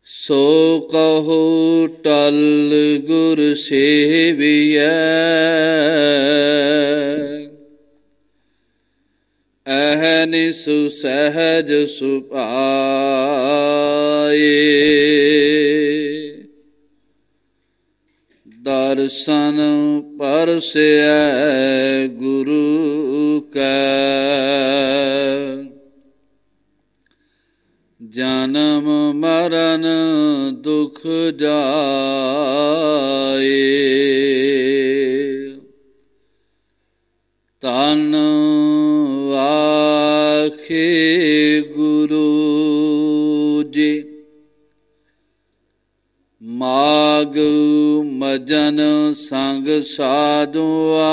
ਸੋ ਕਹੋ ਟਲ ਗੁਰ ਸੇਵੀਐ, ਅਹਨਿਸ ਸਹਿਜ ਸੁਭਾਏ। ਦਰਸ਼ਨ ਪਰਸੈ ਗੁਰੂ ਕੈ, ਜਨਮ ਮਰਨ ਦੁਖ ਜਾਏ। ਧੰਨ ਵਾਖੇ ਗੁਰੂ ਜੀ, ਮਾਗ ਮਜਨ ਸੰਗ ਸਾਧੂਆ।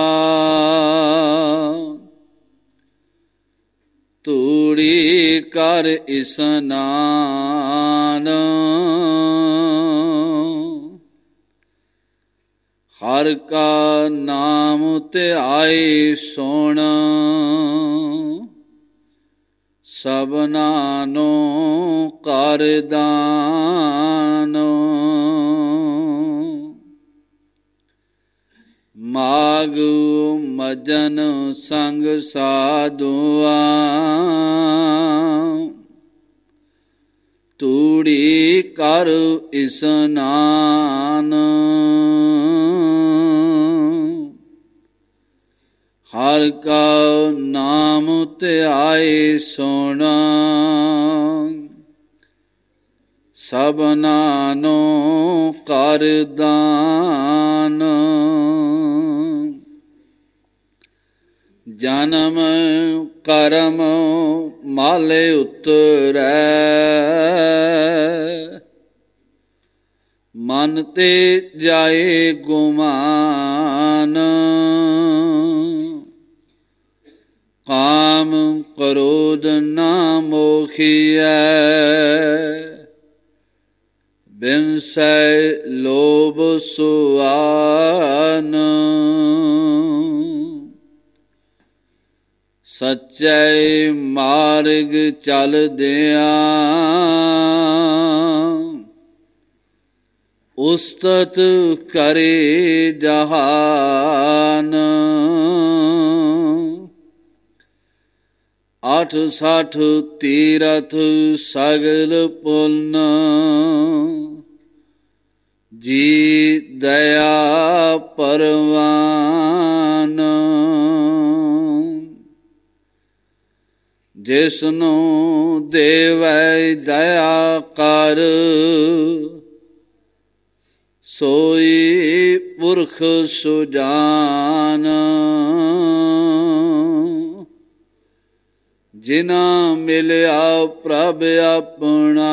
ਤੂੜੀ ਕਰ ਇਸਨਾਨ, ਹਰ ਕਾ ਨਾਮ ਧਿਆਏ ਸੁਣ। ਸਭਨਾਂ ਨੂੰ ਕਰ ਦਾਨ, ਮਾਗ ਮਜਨ ਸੰਗ ਸਾਧੂਆ। ਤੂੜੀ ਕਰ ਇਸਨਾਨ, ਹਰ ਕਾ ਨਾਮ ਧਿਆਏ ਸੁਣ। ਸਭਨਾਂ ਨੂੰ ਕਰ ਦਾਨ, ਜਨਮ ਕਰਮ ਮਾਲੇ ਉਤਰੈ। ਮਨ ਤੇ ਜਾਏ ਗੁਮਾਨ, ਕਾਮ ਕ੍ਰੋਧ ਨਾ ਮੋਖੀਐ। ਬਿਨਸੈ ਲੋਭ ਸੁਆਨ, ਸੱਚੇ ਮਾਰਗ ਚਲਦਿਆਂ। ਉਸਤਤ ਕਰੇ ਜਹਾਨ, ਅਠ ਸਠ ਤੀਰਥ ਸਗਲ ਪੁੰਨ। ਜੀ ਦਇਆ ਪਰਵਾਨ, ਜਿਸਨੂੰ ਦੇਵੈ ਦਇਆ ਕਰ। ਸੋਈ ਪੁਰਖ ਸੁਜਾਨ, ਜਿਨਾ ਮਿਲਿਆ ਪ੍ਰਭ ਆਪਣਾ।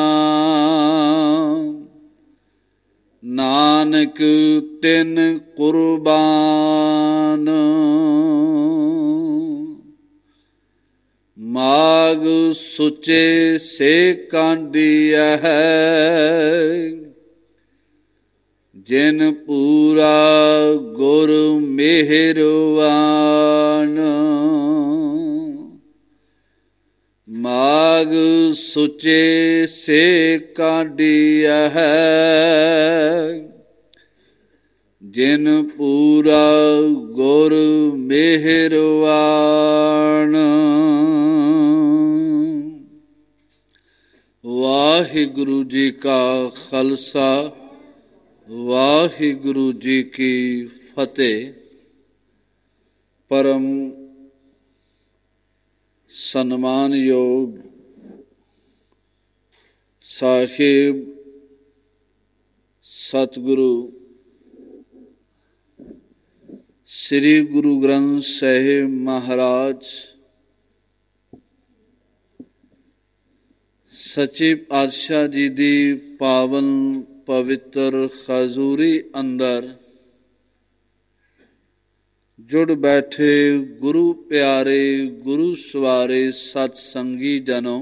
ਨਾਨਕ ਤਿਨ ਕੁਰਬਾਨ, ਮਾਗ ਸੁਚੇ ਸੇ ਕਾਂਡੀਐ। ਜਿਨ ਪੂਰਾ ਗੁਰ ਮਿਹਰਵਾਨ, ਮਾਗ ਸੁਚੇ ਸੇ ਕਾਂਡੀਐ। ਜਿਨ ਪੂਰਾ ਗੁਰ ਮਿਹਰਵਾਨ। ਵਾਹਿਗੁਰੂ ਜੀ ਕਾ ਖਾਲਸਾ, ਵਾਹਿਗੁਰੂ ਜੀ ਕੀ ਫਤਿਹ। ਪਰਮ ਸਨਮਾਨਯੋਗ ਸਾਹਿਬ ਸਤਿਗੁਰੂ ਸ੍ਰੀ ਗੁਰੂ ਗ੍ਰੰਥ ਸਾਹਿਬ ਮਹਾਰਾਜ ਸੱਚੇ ਪਾਤਸ਼ਾਹ ਜੀ ਦੀ ਪਾਵਨ ਪਵਿੱਤਰ ਹਜ਼ੂਰੀ ਅੰਦਰ ਜੁੜ ਬੈਠੇ ਗੁਰੂ ਪਿਆਰੇ, ਗੁਰੂ ਸਵਾਰੇ ਸਤ ਸੰਗੀ ਜਨੋ,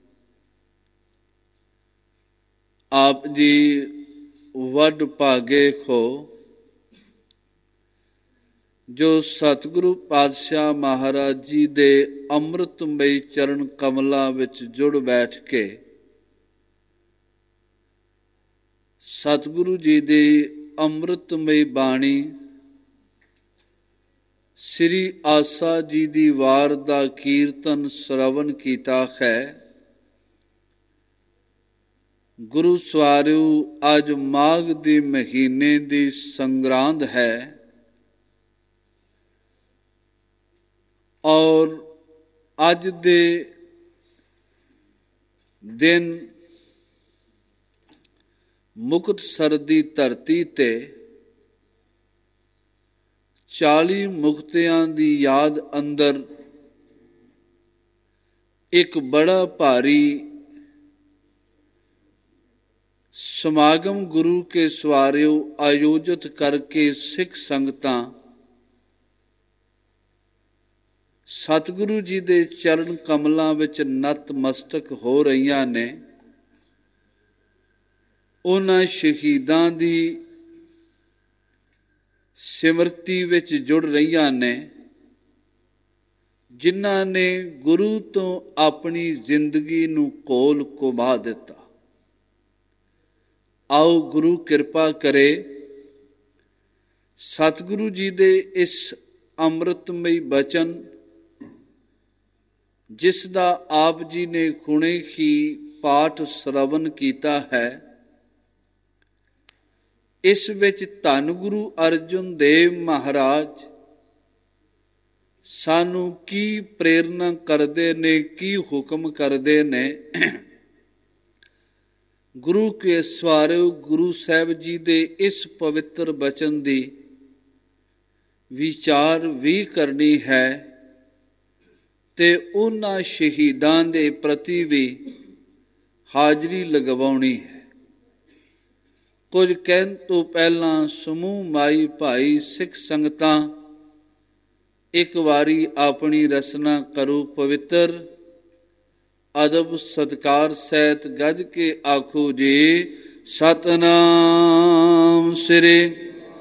ਆਪ ਜੀ ਵੱਡ ਭਾਗੇ ਖੋ ਜੋ ਸਤਿਗੁਰੂ ਪਾਤਸ਼ਾਹ ਮਹਾਰਾਜ ਜੀ ਦੇ ਅੰਮ੍ਰਿਤਮਈ ਚਰਨ ਕਮਲਾਂ ਵਿੱਚ ਜੁੜ ਬੈਠ ਕੇ ਸਤਿਗੁਰੂ ਜੀ ਦੀ ਅੰਮ੍ਰਿਤਮਈ ਬਾਣੀ ਸ੍ਰੀ ਆਸਾ ਜੀ ਦੀ ਵਾਰ ਦਾ ਕੀਰਤਨ ਸ਼ਰਵਣ ਕੀਤਾ ਹੈ। ਗੁਰੂ ਸਵਾਰਿਓ, ਅੱਜ ਮਾਘ ਦੇ ਮਹੀਨੇ ਦੀ ਸੰਗਰਾਂਦ ਹੈ ਔਰ ਅੱਜ ਦੇ ਦਿਨ ਮੁਕਤਸਰ ਦੀ ਧਰਤੀ ਤੇ 40 ਮੁਕਤਿਆਂ ਦੀ ਯਾਦ ਅੰਦਰ ਇੱਕ ਬੜਾ ਭਾਰੀ ਸਮਾਗਮ ਗੁਰੂ ਕੇ ਸਵਾਰਿਓ ਆਯੋਜਿਤ ਕਰਕੇ ਸਿੱਖ ਸੰਗਤਾਂ ਸਤਿਗੁਰੂ ਜੀ ਦੇ ਚਰਨ ਕਮਲਾਂ ਵਿੱਚ ਨਤਮਸਤਕ ਹੋ ਰਹੀਆਂ ਨੇ। ਉਹਨਾਂ ਸ਼ਹੀਦਾਂ ਦੀ ਸਿਮਰਤੀ ਵਿੱਚ ਜੁੜ ਰਹੀਆਂ ਨੇ ਜਿਨ੍ਹਾਂ ਨੇ ਗੁਰੂ ਤੋਂ ਆਪਣੀ ਜ਼ਿੰਦਗੀ ਨੂੰ ਕੋਲ ਕੁਮਾ ਦਿੱਤਾ। ਆਓ ਗੁਰੂ ਕਿਰਪਾ ਕਰੇ ਸਤਿਗੁਰੂ ਜੀ ਦੇ ਇਸ ਅੰਮ੍ਰਿਤਮਈ ਬਚਨ ਜਿਸ ਦਾ ਆਪ ਜੀ ਨੇ ਹੁਣੇ ਹੀ ਪਾਠ ਸ਼ਰਵਣ ਕੀਤਾ ਹੈ, ਇਸ ਵਿੱਚ ਧੰਨ ਗੁਰੂ ਅਰਜਨ ਦੇਵ ਮਹਾਰਾਜ ਸਾਨੂੰ ਕੀ ਪ੍ਰੇਰਨਾ ਕਰਦੇ ਨੇ, ਕੀ ਹੁਕਮ ਕਰਦੇ ਨੇ। ਗੁਰੂ ਕੇ ਸਵਾਰਿਓ, ਗੁਰੂ ਸਾਹਿਬ ਜੀ ਦੇ ਇਸ ਪਵਿੱਤਰ ਬਚਨ ਦੀ ਵਿਚਾਰ ਵੀ ਕਰਨੀ ਹੈ ਤੇ ਉਹਨਾਂ ਸ਼ਹੀਦਾਂ ਦੇ ਪ੍ਰਤੀ ਵੀ ਹਾਜ਼ਰੀ ਲਗਵਾਉਣੀ ਹੈ। ਕੁਝ ਕਹਿਣ ਤੋਂ ਪਹਿਲਾਂ ਸਮੂਹ ਮਾਈ ਭਾਈ ਸਿੱਖ ਸੰਗਤਾਂ ਇੱਕ ਵਾਰੀ ਆਪਣੀ ਰਸਨਾ ਕਰੋ ਪਵਿੱਤਰ। ਅਦਬ ਸਤਿਕਾਰ ਸਹਿਤ ਗੱਜ ਕੇ ਆਖੋ ਜੀ ਸਤਿਨਾਮ ਸ੍ਰੀ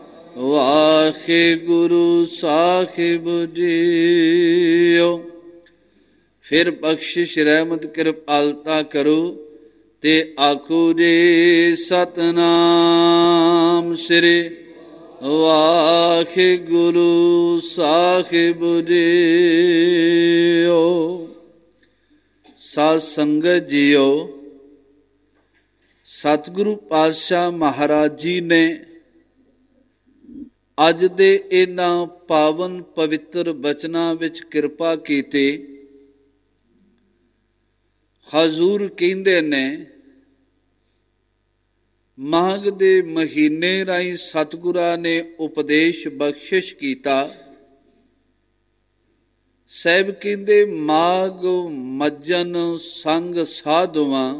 ਵਾਹਿਗੁਰੂ ਸਾਹਿਬ ਜੀਓ। ਫਿਰ ਬਖਸ਼ਿਸ਼ ਰਹਿਮਤ ਕਿਰਪਾਲਤਾ ਕਰੋ ਤੇ ਆਖੋ ਜੀ ਸਤਿਨਾਮ ਸ੍ਰੀ ਵਾਹਿਗੁਰੂ ਸਾਹਿਬ ਜੀਓ। ਸਾਧ ਸੰਗਤ ਜੀਓ, ਸਤਿਗੁਰੂ ਪਾਤਸ਼ਾਹ ਮਹਾਰਾਜ ਜੀ ਨੇ ਅੱਜ ਦੇ ਇਹਨਾਂ ਪਾਵਨ ਪਵਿੱਤਰ ਬਚਨਾਂ ਵਿੱਚ ਕਿਰਪਾ ਕੀਤੀ। ਹਜ਼ੂਰ ਕਹਿੰਦੇ ਨੇ ਮਾਘ ਦੇ ਮਹੀਨੇ ਰਾਹੀਂ ਸਤਿਗੁਰਾਂ ਨੇ ਉਪਦੇਸ਼ ਬਖਸ਼ਿਸ਼ ਕੀਤਾ। ਸਾਹਿਬ ਕਹਿੰਦੇ ਮਾਘ ਮੱਜਨ ਸੰਗ ਸਾਧੂਆਂ।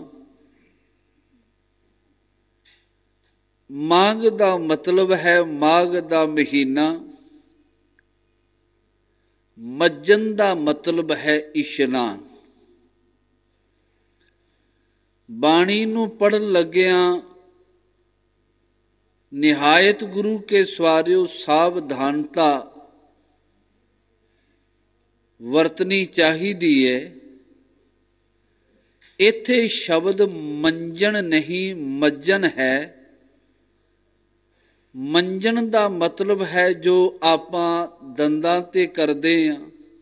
ਮਾਘ ਦਾ ਮਤਲਬ ਹੈ ਮਾਘ ਦਾ ਮਹੀਨਾ, ਮੱਜਨ ਦਾ ਮਤਲਬ ਹੈ ਇਸ਼ਨਾਨ। ਬਾਣੀ ਨੂੰ ਪੜ੍ਹਨ ਲੱਗਿਆਂ ਨਿਹਾਇਤ ਗੁਰੂ ਕੇ ਸਵਾਰਿਓ ਸਾਵਧਾਨਤਾ ਵਰਤਣੀ ਚਾਹੀਦੀ ਹੈ। ਇੱਥੇ ਸ਼ਬਦ ਮੰਜਣ ਨਹੀਂ ਮੱਜਨ ਹੈ। ਮੰਜਣ ਦਾ ਮਤਲਬ ਹੈ ਜੋ ਆਪਾਂ ਦੰਦਾਂ ਤੇ ਕਰਦੇ ਹਾਂ।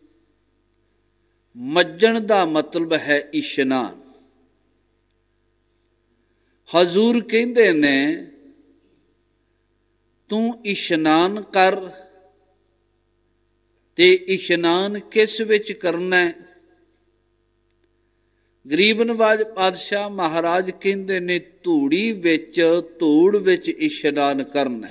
ਮੱਜਣ ਦਾ ਮਤਲਬ ਹੈ ਇਸ਼ਨਾਨ। ਹਜ਼ੂਰ ਕਹਿੰਦੇ ਨੇ ਤੂੰ ਇਸ਼ਨਾਨ ਕਰ। ਤੇ ਇਸ਼ਨਾਨ ਕਿਸ ਵਿੱਚ ਕਰਨਾ ਹੈ? ਗਰੀਬ ਨਵਾਜ ਪਾਤਸ਼ਾਹ ਮਹਾਰਾਜ ਕਹਿੰਦੇ ਨੇ ਧੂੜੀ ਵਿੱਚ, ਧੂੜ ਵਿੱਚ ਇਸ਼ਨਾਨ ਕਰਨਾ।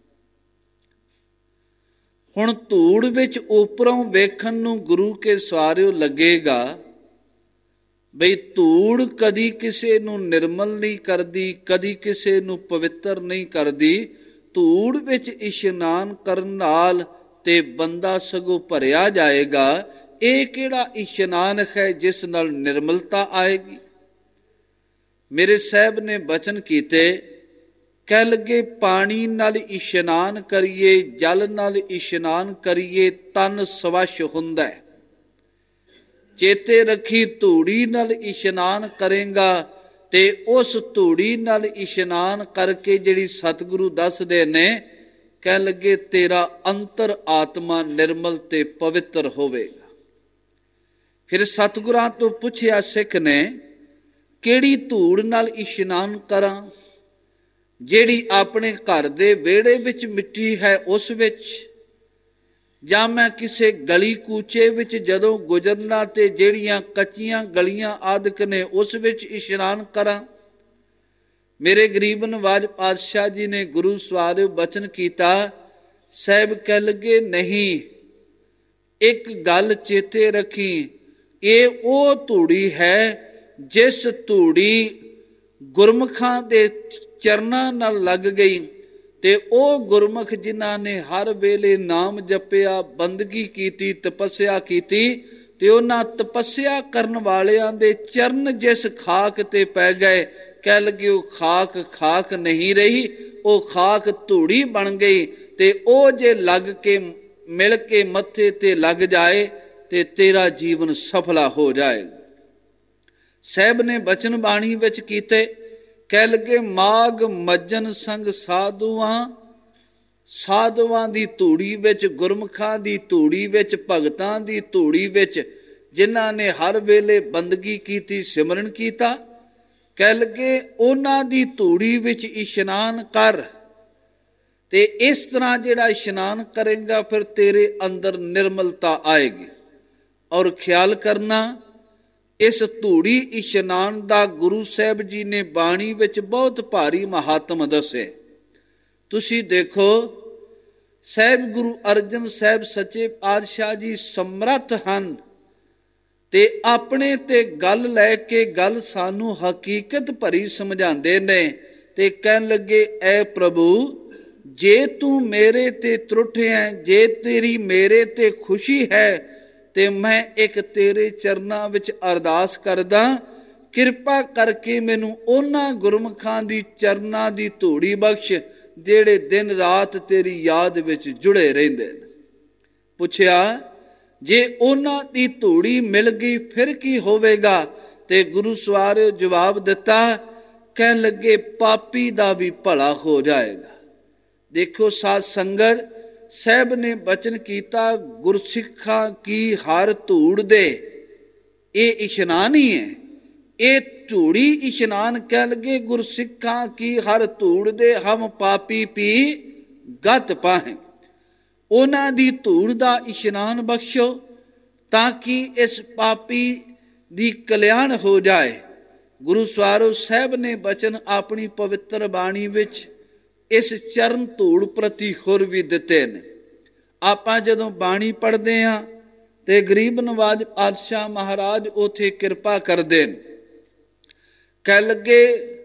ਹੁਣ ਧੂੜ ਵਿੱਚ ਉੱਪਰੋਂ ਵੇਖਣ ਨੂੰ ਗੁਰੂ ਕੇ ਸਵਾਰਿਓ ਲੱਗੇਗਾ ਬਈ ਧੂੜ ਕਦੀ ਕਿਸੇ ਨੂੰ ਨਿਰਮਲ ਨਹੀਂ ਕਰਦੀ, ਕਦੀ ਕਿਸੇ ਨੂੰ ਪਵਿੱਤਰ ਨਹੀਂ ਕਰਦੀ। ਧੂੜ ਵਿੱਚ ਇਸ਼ਨਾਨ ਕਰਨ ਨਾਲ ਤੇ ਬੰਦਾ ਸਗੋਂ ਭਰਿਆ ਜਾਏਗਾ। ਇਹ ਕਿਹੜਾ ਇਸ਼ਨਾਨ ਹੈ ਜਿਸ ਨਾਲ ਨਿਰਮਲਤਾ ਆਏਗੀ? ਮੇਰੇ ਸਾਹਿਬ ਨੇ ਬਚਨ ਕੀਤੇ, ਕਹਿ ਲੱਗੇ ਪਾਣੀ ਨਾਲ ਇਸ਼ਨਾਨ ਕਰੀਏ, ਜਲ ਨਾਲ ਇਸ਼ਨਾਨ ਕਰੀਏ, ਤਨ ਸਵੱਛ ਹੁੰਦਾ ਹੈ। ਚੇਤੇ ਰੱਖੀ ਧੂੜੀ ਨਾਲ ਇਸ਼ਨਾਨ ਕਰੇਗਾ ਤੇ ਉਸ ਧੂੜੀ ਨਾਲ ਇਸ਼ਨਾਨ ਕਰਕੇ ਜਿਹੜੀ ਸਤਿਗੁਰੂ ਦੱਸਦੇ ਨੇ, ਕਹਿਣ ਲੱਗੇ ਤੇਰਾ ਅੰਤਰ ਆਤਮਾ ਨਿਰਮਲ ਤੇ ਪਵਿੱਤਰ ਹੋਵੇਗਾ। ਫਿਰ ਸਤਿਗੁਰਾਂ ਤੋਂ ਪੁੱਛਿਆ ਸਿੱਖ ਨੇ, ਕਿਹੜੀ ਧੂੜ ਨਾਲ ਇਸ਼ਨਾਨ ਕਰਾਂ? ਜਿਹੜੀ ਆਪਣੇ ਘਰ ਦੇ ਵਿਹੜੇ ਵਿੱਚ ਮਿੱਟੀ ਹੈ ਉਸ ਵਿੱਚ, ਜਾਂ ਮੈਂ ਕਿਸੇ ਗਲੀ ਕੂਚੇ ਵਿੱਚ ਜਦੋਂ ਗੁਜ਼ਰਨਾ ਤੇ ਜਿਹੜੀਆਂ ਕੱਚੀਆਂ ਗਲੀਆਂ ਆਦਿਕ ਨੇ ਉਸ ਵਿੱਚ ਇਸ਼ਨਾਨ ਕਰਾਂ? ਮੇਰੇ ਗਰੀਬ ਨਵਾਜ ਪਾਤਸ਼ਾਹ ਜੀ ਨੇ ਗੁਰੂ ਸਵਾਰਿਓ ਬਚਨ ਕੀਤਾ। ਸਾਹਿਬ ਕਹਿ ਲੱਗੇ ਨਹੀਂ, ਇੱਕ ਗੱਲ ਚੇਤੇ ਰੱਖੀ, ਇਹ ਉਹ ਧੂੜੀ ਹੈ ਜਿਸ ਧੂੜੀ ਗੁਰਮੁਖਾਂ ਦੇ ਚਰਨਾਂ ਨਾਲ ਲੱਗ ਗਈ, ਤੇ ਉਹ ਗੁਰਮੁਖ ਜਿਨ੍ਹਾਂ ਨੇ ਹਰ ਵੇਲੇ ਨਾਮ ਜਪਿਆ, ਬੰਦਗੀ ਕੀਤੀ, ਤਪੱਸਿਆ ਕੀਤੀ, ਤੇ ਉਹਨਾਂ ਤਪੱਸਿਆ ਕਰਨ ਵਾਲਿਆਂ ਦੇ ਚਰਨ ਜਿਸ ਖਾਕ ਤੇ ਪੈ ਗਏ, ਕਹਿ ਲੱਗੇ ਉਹ ਖਾਕ ਖਾਕ ਨਹੀਂ ਰਹੀ, ਉਹ ਖਾਕ ਧੂੜੀ ਬਣ ਗਈ। ਤੇ ਉਹ ਜੇ ਲੱਗ ਕੇ ਮਿਲ ਕੇ ਮੱਥੇ ਤੇ ਲੱਗ ਜਾਏ ਤੇ ਤੇਰਾ ਜੀਵਨ ਸਫਲਾ ਹੋ ਜਾਏਗਾ। ਸਾਹਿਬ ਨੇ ਬਚਨ ਬਾਣੀ ਵਿੱਚ ਕੀਤੇ, ਕਹਿ ਲੱਗੇ ਮਾਗ ਮੱਜਨ ਸੰਗ ਸਾਧੂਆਂ, ਸਾਧੂਆਂ ਦੀ ਧੂੜੀ ਵਿੱਚ, ਗੁਰਮੁਖਾਂ ਦੀ ਧੂੜੀ ਵਿੱਚ, ਭਗਤਾਂ ਦੀ ਧੂੜੀ ਵਿੱਚ, ਜਿਨ੍ਹਾਂ ਨੇ ਹਰ ਵੇਲੇ ਬੰਦਗੀ ਕੀਤੀ, ਸਿਮਰਨ ਕੀਤਾ, ਕਹਿ ਲੱਗੇ ਉਹਨਾਂ ਦੀ ਧੂੜੀ ਵਿੱਚ ਇਸ਼ਨਾਨ ਕਰ। ਤੇ ਇਸ ਤਰ੍ਹਾਂ ਜਿਹੜਾ ਇਸ਼ਨਾਨ ਕਰੇਗਾ ਫਿਰ ਤੇਰੇ ਅੰਦਰ ਨਿਰਮਲਤਾ ਆਏਗੀ। ਔਰ ਖਿਆਲ ਕਰਨਾ, ਇਸ ਧੂੜੀ ਇਸ਼ਨਾਨ ਦਾ ਗੁਰੂ ਸਾਹਿਬ ਜੀ ਨੇ ਬਾਣੀ ਵਿੱਚ ਬਹੁਤ ਭਾਰੀ ਮਹਾਤਮ ਦੱਸੇ। ਤੁਸੀਂ ਦੇਖੋ, ਸਾਹਿਬ ਗੁਰੂ ਅਰਜਨ ਸਾਹਿਬ ਸੱਚੇ ਪਾਤਸ਼ਾਹ ਜੀ ਸਮਰੱਥ ਹਨ ਤੇ ਆਪਣੇ ਤੇ ਗੱਲ ਲੈ ਕੇ ਗੱਲ ਸਾਨੂੰ ਹਕੀਕਤ ਭਰੀ ਸਮਝਾਉਂਦੇ ਨੇ। ਤੇ ਕਹਿਣ ਲੱਗੇ, ਐ ਪ੍ਰਭੂ, ਜੇ ਤੂੰ ਮੇਰੇ ਤੇ ਤਰੁੱਠਿਆ, ਜੇ ਤੇਰੀ ਮੇਰੇ ਤੇ ਖੁਸ਼ੀ ਹੈ, ਤੇ ਮੈਂ ਇੱਕ ਤੇਰੇ ਚਰਨਾਂ ਵਿੱਚ ਅਰਦਾਸ ਕਰਦਾ, ਕਿਰਪਾ ਕਰਕੇ ਮੈਨੂੰ ਉਹਨਾਂ ਗੁਰਮੁਖਾਂ ਦੀ ਚਰਨਾਂ ਦੀ ਧੂੜੀ ਬਖਸ਼ ਜਿਹੜੇ ਦਿਨ ਰਾਤ ਤੇਰੀ ਯਾਦ ਵਿੱਚ ਜੁੜੇ ਰਹਿੰਦੇ ਨੇ। ਪੁੱਛਿਆ, ਜੇ ਉਹਨਾਂ ਦੀ ਧੂੜੀ ਮਿਲ ਗਈ ਫਿਰ ਕੀ ਹੋਵੇਗਾ? ਤੇ ਗੁਰੂ ਸਵਾਰਿਓ ਜਵਾਬ ਦਿੱਤਾ, ਕਹਿਣ ਲੱਗੇ ਪਾਪੀ ਦਾ ਵੀ ਭਲਾ ਹੋ ਜਾਏਗਾ। ਦੇਖੋ ਸਾਧ ਸੰਗਤ, ਸਾਹਿਬ ਨੇ ਬਚਨ ਕੀਤਾ, ਗੁਰਸਿੱਖਾਂ ਕੀ ਹਰ ਧੂੜ ਦੇ, ਇਹ ਇਸ਼ਨਾਨ ਹੀ ਹੈ, ਇਹ ਧੂੜੀ ਇਸ਼ਨਾਨ। ਕਹਿ ਲਗੇ ਗੁਰਸਿੱਖਾਂ ਕੀ ਹਰ ਧੂੜ ਦੇ, ਹਮ ਪਾਪੀ ਪੀ ਗਤ ਪਾਹੇ। ਉਹਨਾਂ ਦੀ ਧੂੜ ਦਾ ਇਸ਼ਨਾਨ ਬਖਸ਼ੋ ਤਾਂ ਕਿ ਇਸ ਪਾਪੀ ਦੀ ਕਲਿਆਣ ਹੋ ਜਾਏ। ਗੁਰੂ ਸਵਾਰੋ ਸਾਹਿਬ ਨੇ ਬਚਨ ਆਪਣੀ ਪਵਿੱਤਰ ਬਾਣੀ ਵਿੱਚ ਇਸ ਚਰਨ ਧੂੜ ਪ੍ਰਤੀ ਹੋਰ ਵੀ ਦਿੱਤੇ ਨੇ। ਆਪਾਂ ਜਦੋਂ ਬਾਣੀ ਪੜ੍ਹਦੇ ਹਾਂ ਤੇ ਗਰੀਬ ਨਵਾਜ ਪਾਤਸ਼ਾਹ ਮਹਾਰਾਜ ਉਥੇ ਕਿਰਪਾ ਕਰਦੇ ਨੇ। ਕਹਿ ਲੱਗੇ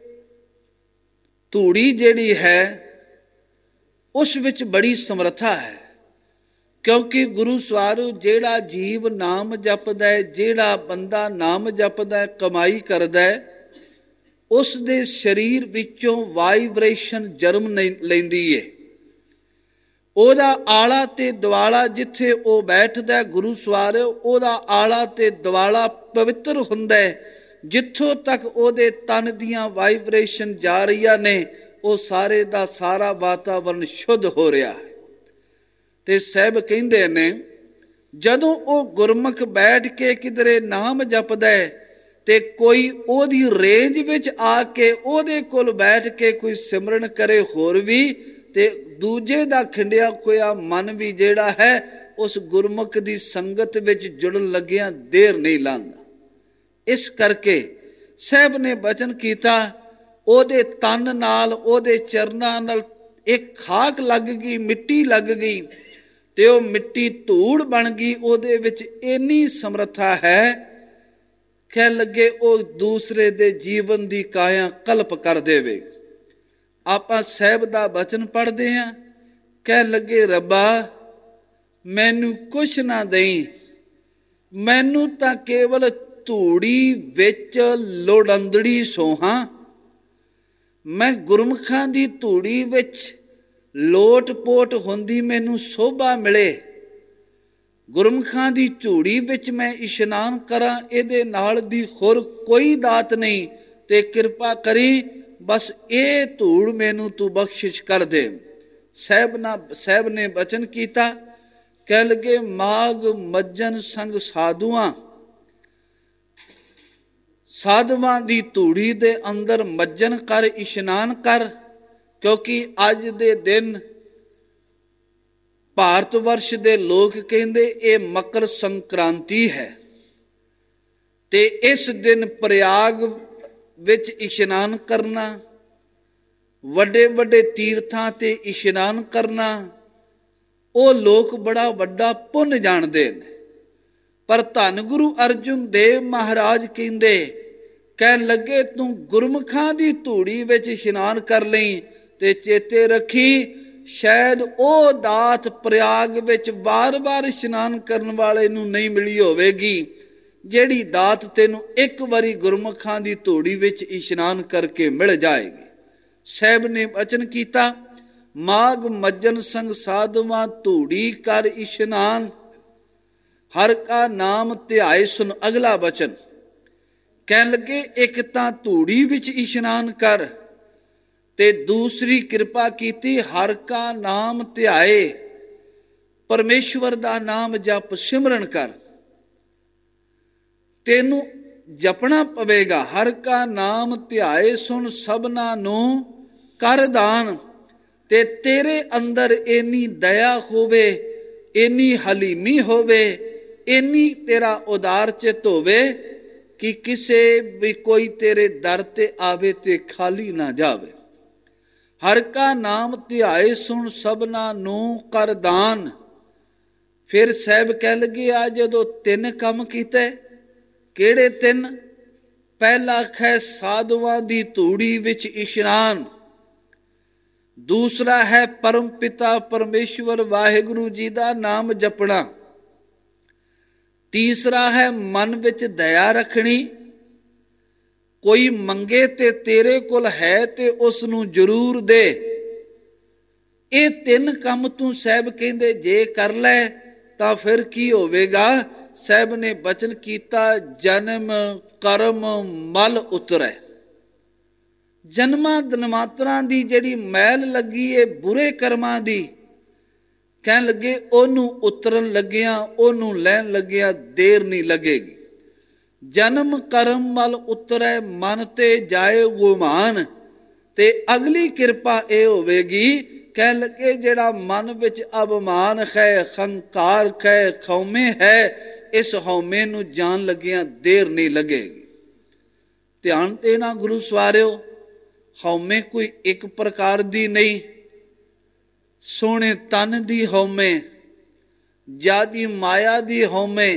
ਧੂੜੀ ਜਿਹੜੀ ਹੈ ਉਸ ਵਿੱਚ ਬੜੀ ਸਮਰੱਥਾ ਹੈ, ਕਿਉਂਕਿ ਗੁਰੂ ਸਵਾਰੋ ਜਿਹੜਾ ਜੀਵ ਨਾਮ ਜਪਦਾ ਹੈ, ਜਿਹੜਾ ਬੰਦਾ ਨਾਮ ਜਪਦਾ ਹੈ, ਕਮਾਈ ਕਰਦਾ ਹੈ, ਉਸ ਦੇ ਸਰੀਰ ਵਿੱਚੋਂ ਵਾਈਬ੍ਰੇਸ਼ਨ ਜਨਮ ਲੈਂਦੀ ਏ। ਉਹਦਾ ਆਲਾ ਤੇ ਦੁਆਲਾ ਜਿੱਥੇ ਉਹ ਬੈਠਦਾ, ਗੁਰੂ ਸਵਾਰਿਓ ਉਹਦਾ ਆਲਾ ਤੇ ਦੁਆਲਾ ਪਵਿੱਤਰ ਹੁੰਦਾ ਹੈ। ਜਿੱਥੋਂ ਤੱਕ ਉਹਦੇ ਤਨ ਦੀਆਂ ਵਾਈਬ੍ਰੇਸ਼ਨ ਜਾ ਰਹੀਆਂ ਨੇ, ਉਹ ਸਾਰੇ ਦਾ ਸਾਰਾ ਵਾਤਾਵਰਨ ਸ਼ੁੱਧ ਹੋ ਰਿਹਾ ਹੈ। ਤੇ ਸਾਹਿਬ ਕਹਿੰਦੇ ਨੇ, ਜਦੋਂ ਉਹ ਗੁਰਮੁਖ ਬੈਠ ਕੇ ਕਿਧਰੇ ਨਾਮ ਜਪਦਾ ਹੈ ਤੇ ਕੋਈ ਉਹਦੀ ਰੇਂਜ ਵਿੱਚ ਆ ਕੇ ਉਹਦੇ ਕੋਲ ਬੈਠ ਕੇ ਕੋਈ ਸਿਮਰਨ ਕਰੇ ਹੋਰ ਵੀ, ਤੇ ਦੂਜੇ ਦਾ ਖਿੰਡਿਆ ਹੋਇਆ ਮਨ ਵੀ ਜਿਹੜਾ ਹੈ ਉਸ ਗੁਰਮੁਖ ਦੀ ਸੰਗਤ ਵਿੱਚ ਜੁੜਨ ਲੱਗਿਆਂ ਦੇਰ ਨਹੀਂ ਲਾਂਦਾ। ਇਸ ਕਰਕੇ ਸਾਹਿਬ ਨੇ ਬਚਨ ਕੀਤਾ, ਉਹਦੇ ਤਨ ਨਾਲ, ਉਹਦੇ ਚਰਨਾਂ ਨਾਲ ਇੱਕ ਖਾਕ ਲੱਗ ਗਈ, ਮਿੱਟੀ ਲੱਗ ਗਈ, ਤੇ ਉਹ ਮਿੱਟੀ ਧੂੜ ਬਣ ਗਈ। ਉਹਦੇ ਵਿੱਚ ਇੰਨੀ ਸਮਰੱਥਾ ਹੈ, ਕਹਿ ਲੱਗੇ ਉਹ ਦੂਸਰੇ ਦੇ ਜੀਵਨ ਦੀ ਕਾਇਆ ਕਲਪ ਕਰ ਦੇਵੇ। ਆਪਾਂ ਸਾਹਿਬ ਦਾ ਬਚਨ ਪੜ੍ਹਦੇ ਹਾਂ, ਕਹਿ ਲੱਗੇ ਰੱਬਾ ਮੈਨੂੰ ਕੁਛ ਨਾ ਦੇਈਂ, ਮੈਨੂੰ ਤਾਂ ਕੇਵਲ ਧੂੜੀ ਵਿੱਚ ਲੋੜੰਦੜੀ ਸੋਹਾਂ। ਮੈਂ ਗੁਰਮੁਖਾਂ ਦੀ ਧੂੜੀ ਵਿੱਚ ਲੋਟ ਪੋਟ ਹੁੰਦੀ ਮੈਨੂੰ ਸੋਭਾ ਮਿਲੇ। ਗੁਰਮੁਖਾਂ ਦੀ ਧੂੜੀ ਵਿੱਚ ਮੈਂ ਇਸ਼ਨਾਨ ਕਰਾਂ, ਇਹਦੇ ਨਾਲ ਦੀ ਹੋਰ ਕੋਈ ਦਾਤ ਨਹੀਂ। ਤੇ ਕਿਰਪਾ ਕਰੀ, ਬਸ ਇਹ ਧੂੜ ਮੈਨੂੰ ਤੂੰ ਬਖਸ਼ਿਸ਼ ਕਰ ਦੇ। ਸਾਹਿਬ ਨੇ ਬਚਨ ਕੀਤਾ, ਕਹਿ ਲਗੇ ਮਾਗ ਮੱਜਨ ਸੰਗ ਸਾਧੂਆਂ ਦੀ ਧੂੜੀ ਦੇ ਅੰਦਰ ਮੱਜਨ ਕਰ, ਇਸ਼ਨਾਨ ਕਰ, ਕਿਉਂਕਿ ਅੱਜ ਦੇ ਦਿਨ ਭਾਰਤ ਵਰਸ਼ ਦੇ ਲੋਕ ਕਹਿੰਦੇ ਇਹ ਮਕਰ ਸੰਕ੍ਰਾਂਤੀ ਹੈ, ਤੇ ਇਸ ਦਿਨ ਪ੍ਰਯਾਗ ਵਿੱਚ ਇਸ਼ਨਾਨ ਕਰਨਾ, ਵੱਡੇ ਵੱਡੇ ਤੀਰਥਾਂ ਤੇ ਇਸ਼ਨਾਨ ਕਰਨਾ, ਉਹ ਲੋਕ ਬੜਾ ਵੱਡਾ ਪੁੰਨ ਜਾਣਦੇ ਨੇ। ਪਰ ਧੰਨ ਗੁਰੂ ਅਰਜਨ ਦੇਵ ਮਹਾਰਾਜ ਕਹਿੰਦੇ, ਕਹਿਣ ਲੱਗੇ ਤੂੰ ਗੁਰਮੁਖਾਂ ਦੀ ਧੂੜੀ ਵਿੱਚ ਇਸ਼ਨਾਨ ਕਰ ਲਈ, ਤੇ ਚੇਤੇ ਰੱਖੀ ਸ਼ਾਇਦ ਉਹ ਦਾਤ ਪ੍ਰਯਾਗ ਵਿੱਚ ਵਾਰ-ਵਾਰ ਇਸ਼ਨਾਨ ਕਰਨ ਵਾਲੇ ਨੂੰ ਨਹੀਂ ਮਿਲੀ ਹੋਵੇਗੀ, ਜਿਹੜੀ ਦਾਤ ਤੈਨੂੰ ਇੱਕ ਵਾਰੀ ਗੁਰਮੁਖਾਂ ਦੀ ਧੂੜੀ ਵਿੱਚ ਇਸ਼ਨਾਨ ਕਰਕੇ ਮਿਲ ਜਾਏਗੀ। ਸਾਹਿਬ ਨੇ ਬਚਨ ਕੀਤਾ, ਮਾਗ ਮੱਜਨ ਸੰਗ ਸਾਧੂਆਂ ਧੂੜੀ ਕਰ ਇਸ਼ਨਾਨ, ਹਰ ਕਾ ਨਾਮ ਧਿਆਏ ਸੁਨ। ਅਗਲਾ ਬਚਨ ਕਹਿਣ ਲੱਗੇ ਇੱਕ ਤਾਂ ਧੂੜੀ ਵਿੱਚ ਇਸ਼ਨਾਨ ਕਰ, ਤੇ ਦੂਸਰੀ ਕਿਰਪਾ ਕੀਤੀ ਹਰ ਕਾ ਨਾਮ ਧਿਆਏ, ਪਰਮੇਸ਼ਵਰ ਦਾ ਨਾਮ ਜਪ ਸਿਮਰਨ ਕਰ। ਤੈਨੂੰ ਜਪਣਾ ਪਵੇਗਾ, ਹਰ ਕਾ ਨਾਮ ਧਿਆਏ ਸੁਨ ਸਭਨਾ ਨੂੰ ਕਰ ਦਾਨ, ਤੇ ਤੇਰੇ ਅੰਦਰ ਇੰਨੀ ਦਇਆ ਹੋਵੇ, ਇੰਨੀ ਹਲੀਮੀ ਹੋਵੇ, ਇੰਨੀ ਤੇਰਾ ਉਦਾਰ ਚਿੱਤ ਹੋਵੇ ਕਿ ਕਿਸੇ ਵੀ ਕੋਈ ਤੇਰੇ ਦਰ ਤੇ ਆਵੇ ਤੇ ਖਾਲੀ ਨਾ ਜਾਵੇ। ਹਰ ਕਾ ਨਾਮ ਧਿਆਏ ਸੁਣ ਸਭਨਾ ਨੂੰ ਕਰ ਦਾਨ। ਫਿਰ ਸਾਹਿਬ ਕਹਿ ਲਗੇ ਆ ਜਦੋਂ 3 ਕੰਮ ਕੀਤੇ, ਕਿਹੜੇ 3? ਪਹਿਲਾ ਹੈ ਸਾਧੂਆਂ ਦੀ ਧੂੜੀ ਵਿੱਚ ਇਸ਼ਨਾਨ, ਦੂਸਰਾ ਹੈ ਪਰਮ ਪਿਤਾ ਪਰਮੇਸ਼ਵਰ ਵਾਹਿਗੁਰੂ ਜੀ ਦਾ ਨਾਮ ਜਪਣਾ, ਤੀਸਰਾ ਹੈ ਮਨ ਵਿੱਚ ਦਇਆ ਰੱਖਣੀ, ਕੋਈ ਮੰਗੇ ਤੇ ਤੇਰੇ ਕੋਲ ਹੈ ਤੇ ਉਸ ਨੂੰ ਜ਼ਰੂਰ ਦੇ। ਇਹ 3 ਕੰਮ ਤੂੰ ਸਾਹਿਬ ਕਹਿੰਦੇ ਜੇ ਕਰ ਲੈ ਤਾਂ ਫਿਰ ਕੀ ਹੋਵੇਗਾ? ਸਾਹਿਬ ਨੇ ਬਚਨ ਕੀਤਾ ਜਨਮ ਕਰਮ ਮਲ ਉਤਰੈ। ਜਨਮਾਂ ਜਨਮਾਂਤਰਾਂ ਦੀ ਜਿਹੜੀ ਮੈਲ ਲੱਗੀ ਏ ਬੁਰੇ ਕਰਮਾਂ ਦੀ, ਕਹਿਣ ਲੱਗੇ ਉਹਨੂੰ ਉਤਰਨ ਲੱਗਿਆ, ਉਹਨੂੰ ਲੈਣ ਲੱਗਿਆ ਦੇਰ ਨਹੀਂ ਲੱਗੇਗੀ। ਜਨਮ ਕਰਮ ਮਲ ਉਤਰੈ ਮਨ ਤੇ ਜਾਏ ਗੁਮਾਨ। ਤੇ ਅਗਲੀ ਕਿਰਪਾ ਇਹ ਹੋਵੇਗੀ, ਕਹਿਣ ਲੱਗੇ ਜਿਹੜਾ ਮਨ ਵਿੱਚ ਅਭਿਮਾਨ ਹੈ, ਹੰਕਾਰ ਹੈ, ਖੌਮੇ ਹੈ, ਇਸ ਹਉਮੈ ਨੂੰ ਜਾਣ ਲੱਗਿਆ ਦੇਰ ਨਹੀਂ ਲੱਗੇਗੀ। ਧਿਆਨ ਦੇਣਾ ਗੁਰੂ ਸਵਾਰਿਓ, ਹਉਮੈ ਕੋਈ ਇੱਕ ਪ੍ਰਕਾਰ ਦੀ ਨਹੀਂ। ਸੋਹਣੇ ਤਨ ਦੀ ਹਉਮੈ, ਜਿਆਦੀ ਮਾਇਆ ਦੀ ਹਉਮੈ,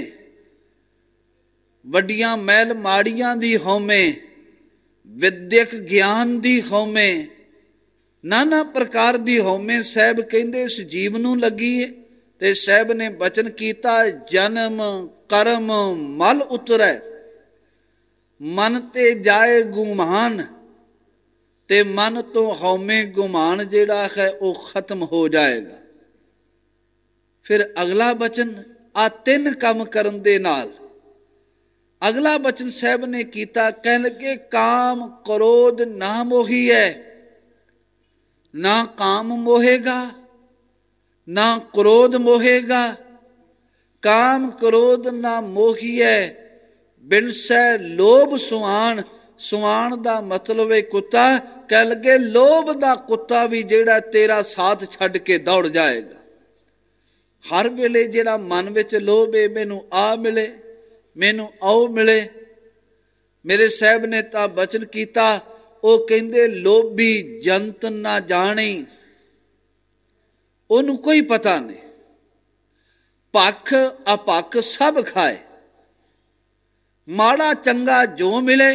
ਵੱਡੀਆਂ ਮਹਿਲ ਮਾੜੀਆਂ ਦੀ ਹਉਮੈ, ਵਿਦਿਅਕ ਗਿਆਨ ਦੀ ਹਉਮੈ, ਨਾਨਾ ਪ੍ਰਕਾਰ ਦੀ ਹਉਮੈ ਸਾਹਿਬ ਕਹਿੰਦੇ ਇਸ ਜੀਵ ਨੂੰ ਲੱਗੀ ਏ। ਤੇ ਸਾਹਿਬ ਨੇ ਬਚਨ ਕੀਤਾ ਜਨਮ ਕਰਮ ਮਲ ਉਤਰੈ ਮਨ ਤੇ ਜਾਏ ਗੁਮਾਨ। ਤੇ ਮਨ ਤੋਂ ਹਉਮੈ ਗੁਮਾਨ ਜਿਹੜਾ ਹੈ ਉਹ ਖਤਮ ਹੋ ਜਾਏਗਾ। ਫਿਰ ਅਗਲਾ ਬਚਨ ਆ 3 ਕੰਮ ਕਰਨ ਦੇ ਨਾਲ ਅਗਲਾ ਬਚਨ ਸਾਹਿਬ ਨੇ ਕੀਤਾ, ਕਹਿਣ ਲੱਗੇ ਕਾਮ ਕ੍ਰੋਧ ਨਾ ਮੋਹੀ ਹੈ। ਨਾ ਕਾਮ ਮੋਹੇਗਾ, ਨਾ ਕ੍ਰੋਧ ਮੋਹੇਗਾ। ਕਾਮ ਕ੍ਰੋਧ ਨਾ ਮੋਹੀਐ ਬਿਨਸੈ ਲੋਭ ਸੁਆਣ। ਸੁਆਣ ਦਾ ਮਤਲਬ ਹੈ ਕੁੱਤਾ। ਕਹਿ ਲਗੇ ਲੋਭ ਦਾ ਕੁੱਤਾ ਵੀ ਜਿਹੜਾ ਤੇਰਾ ਸਾਥ ਛੱਡ ਕੇ ਦੌੜ ਜਾਏਗਾ। ਹਰ ਵੇਲੇ ਜਿਹੜਾ ਮਨ ਵਿੱਚ ਲੋਭ ਹੈ, ਮੈਨੂੰ ਆ ਮਿਲੇ, ਮੈਨੂੰ ਆਓ ਮਿਲੇ। ਮੇਰੇ ਸਾਹਿਬ ਨੇ ਤਾਂ ਬਚਨ ਕੀਤਾ, ਉਹ ਕਹਿੰਦੇ ਲੋਭੀ ਜੰਤ ਨਾ ਜਾਣੀ, ਉਹਨੂੰ ਕੋਈ ਪਤਾ ਨਹੀਂ। ਪੱਖ ਆਪੱਖ ਸਭ ਖਾਏ, ਮਾੜਾ ਚੰਗਾ ਜੋ ਮਿਲੇ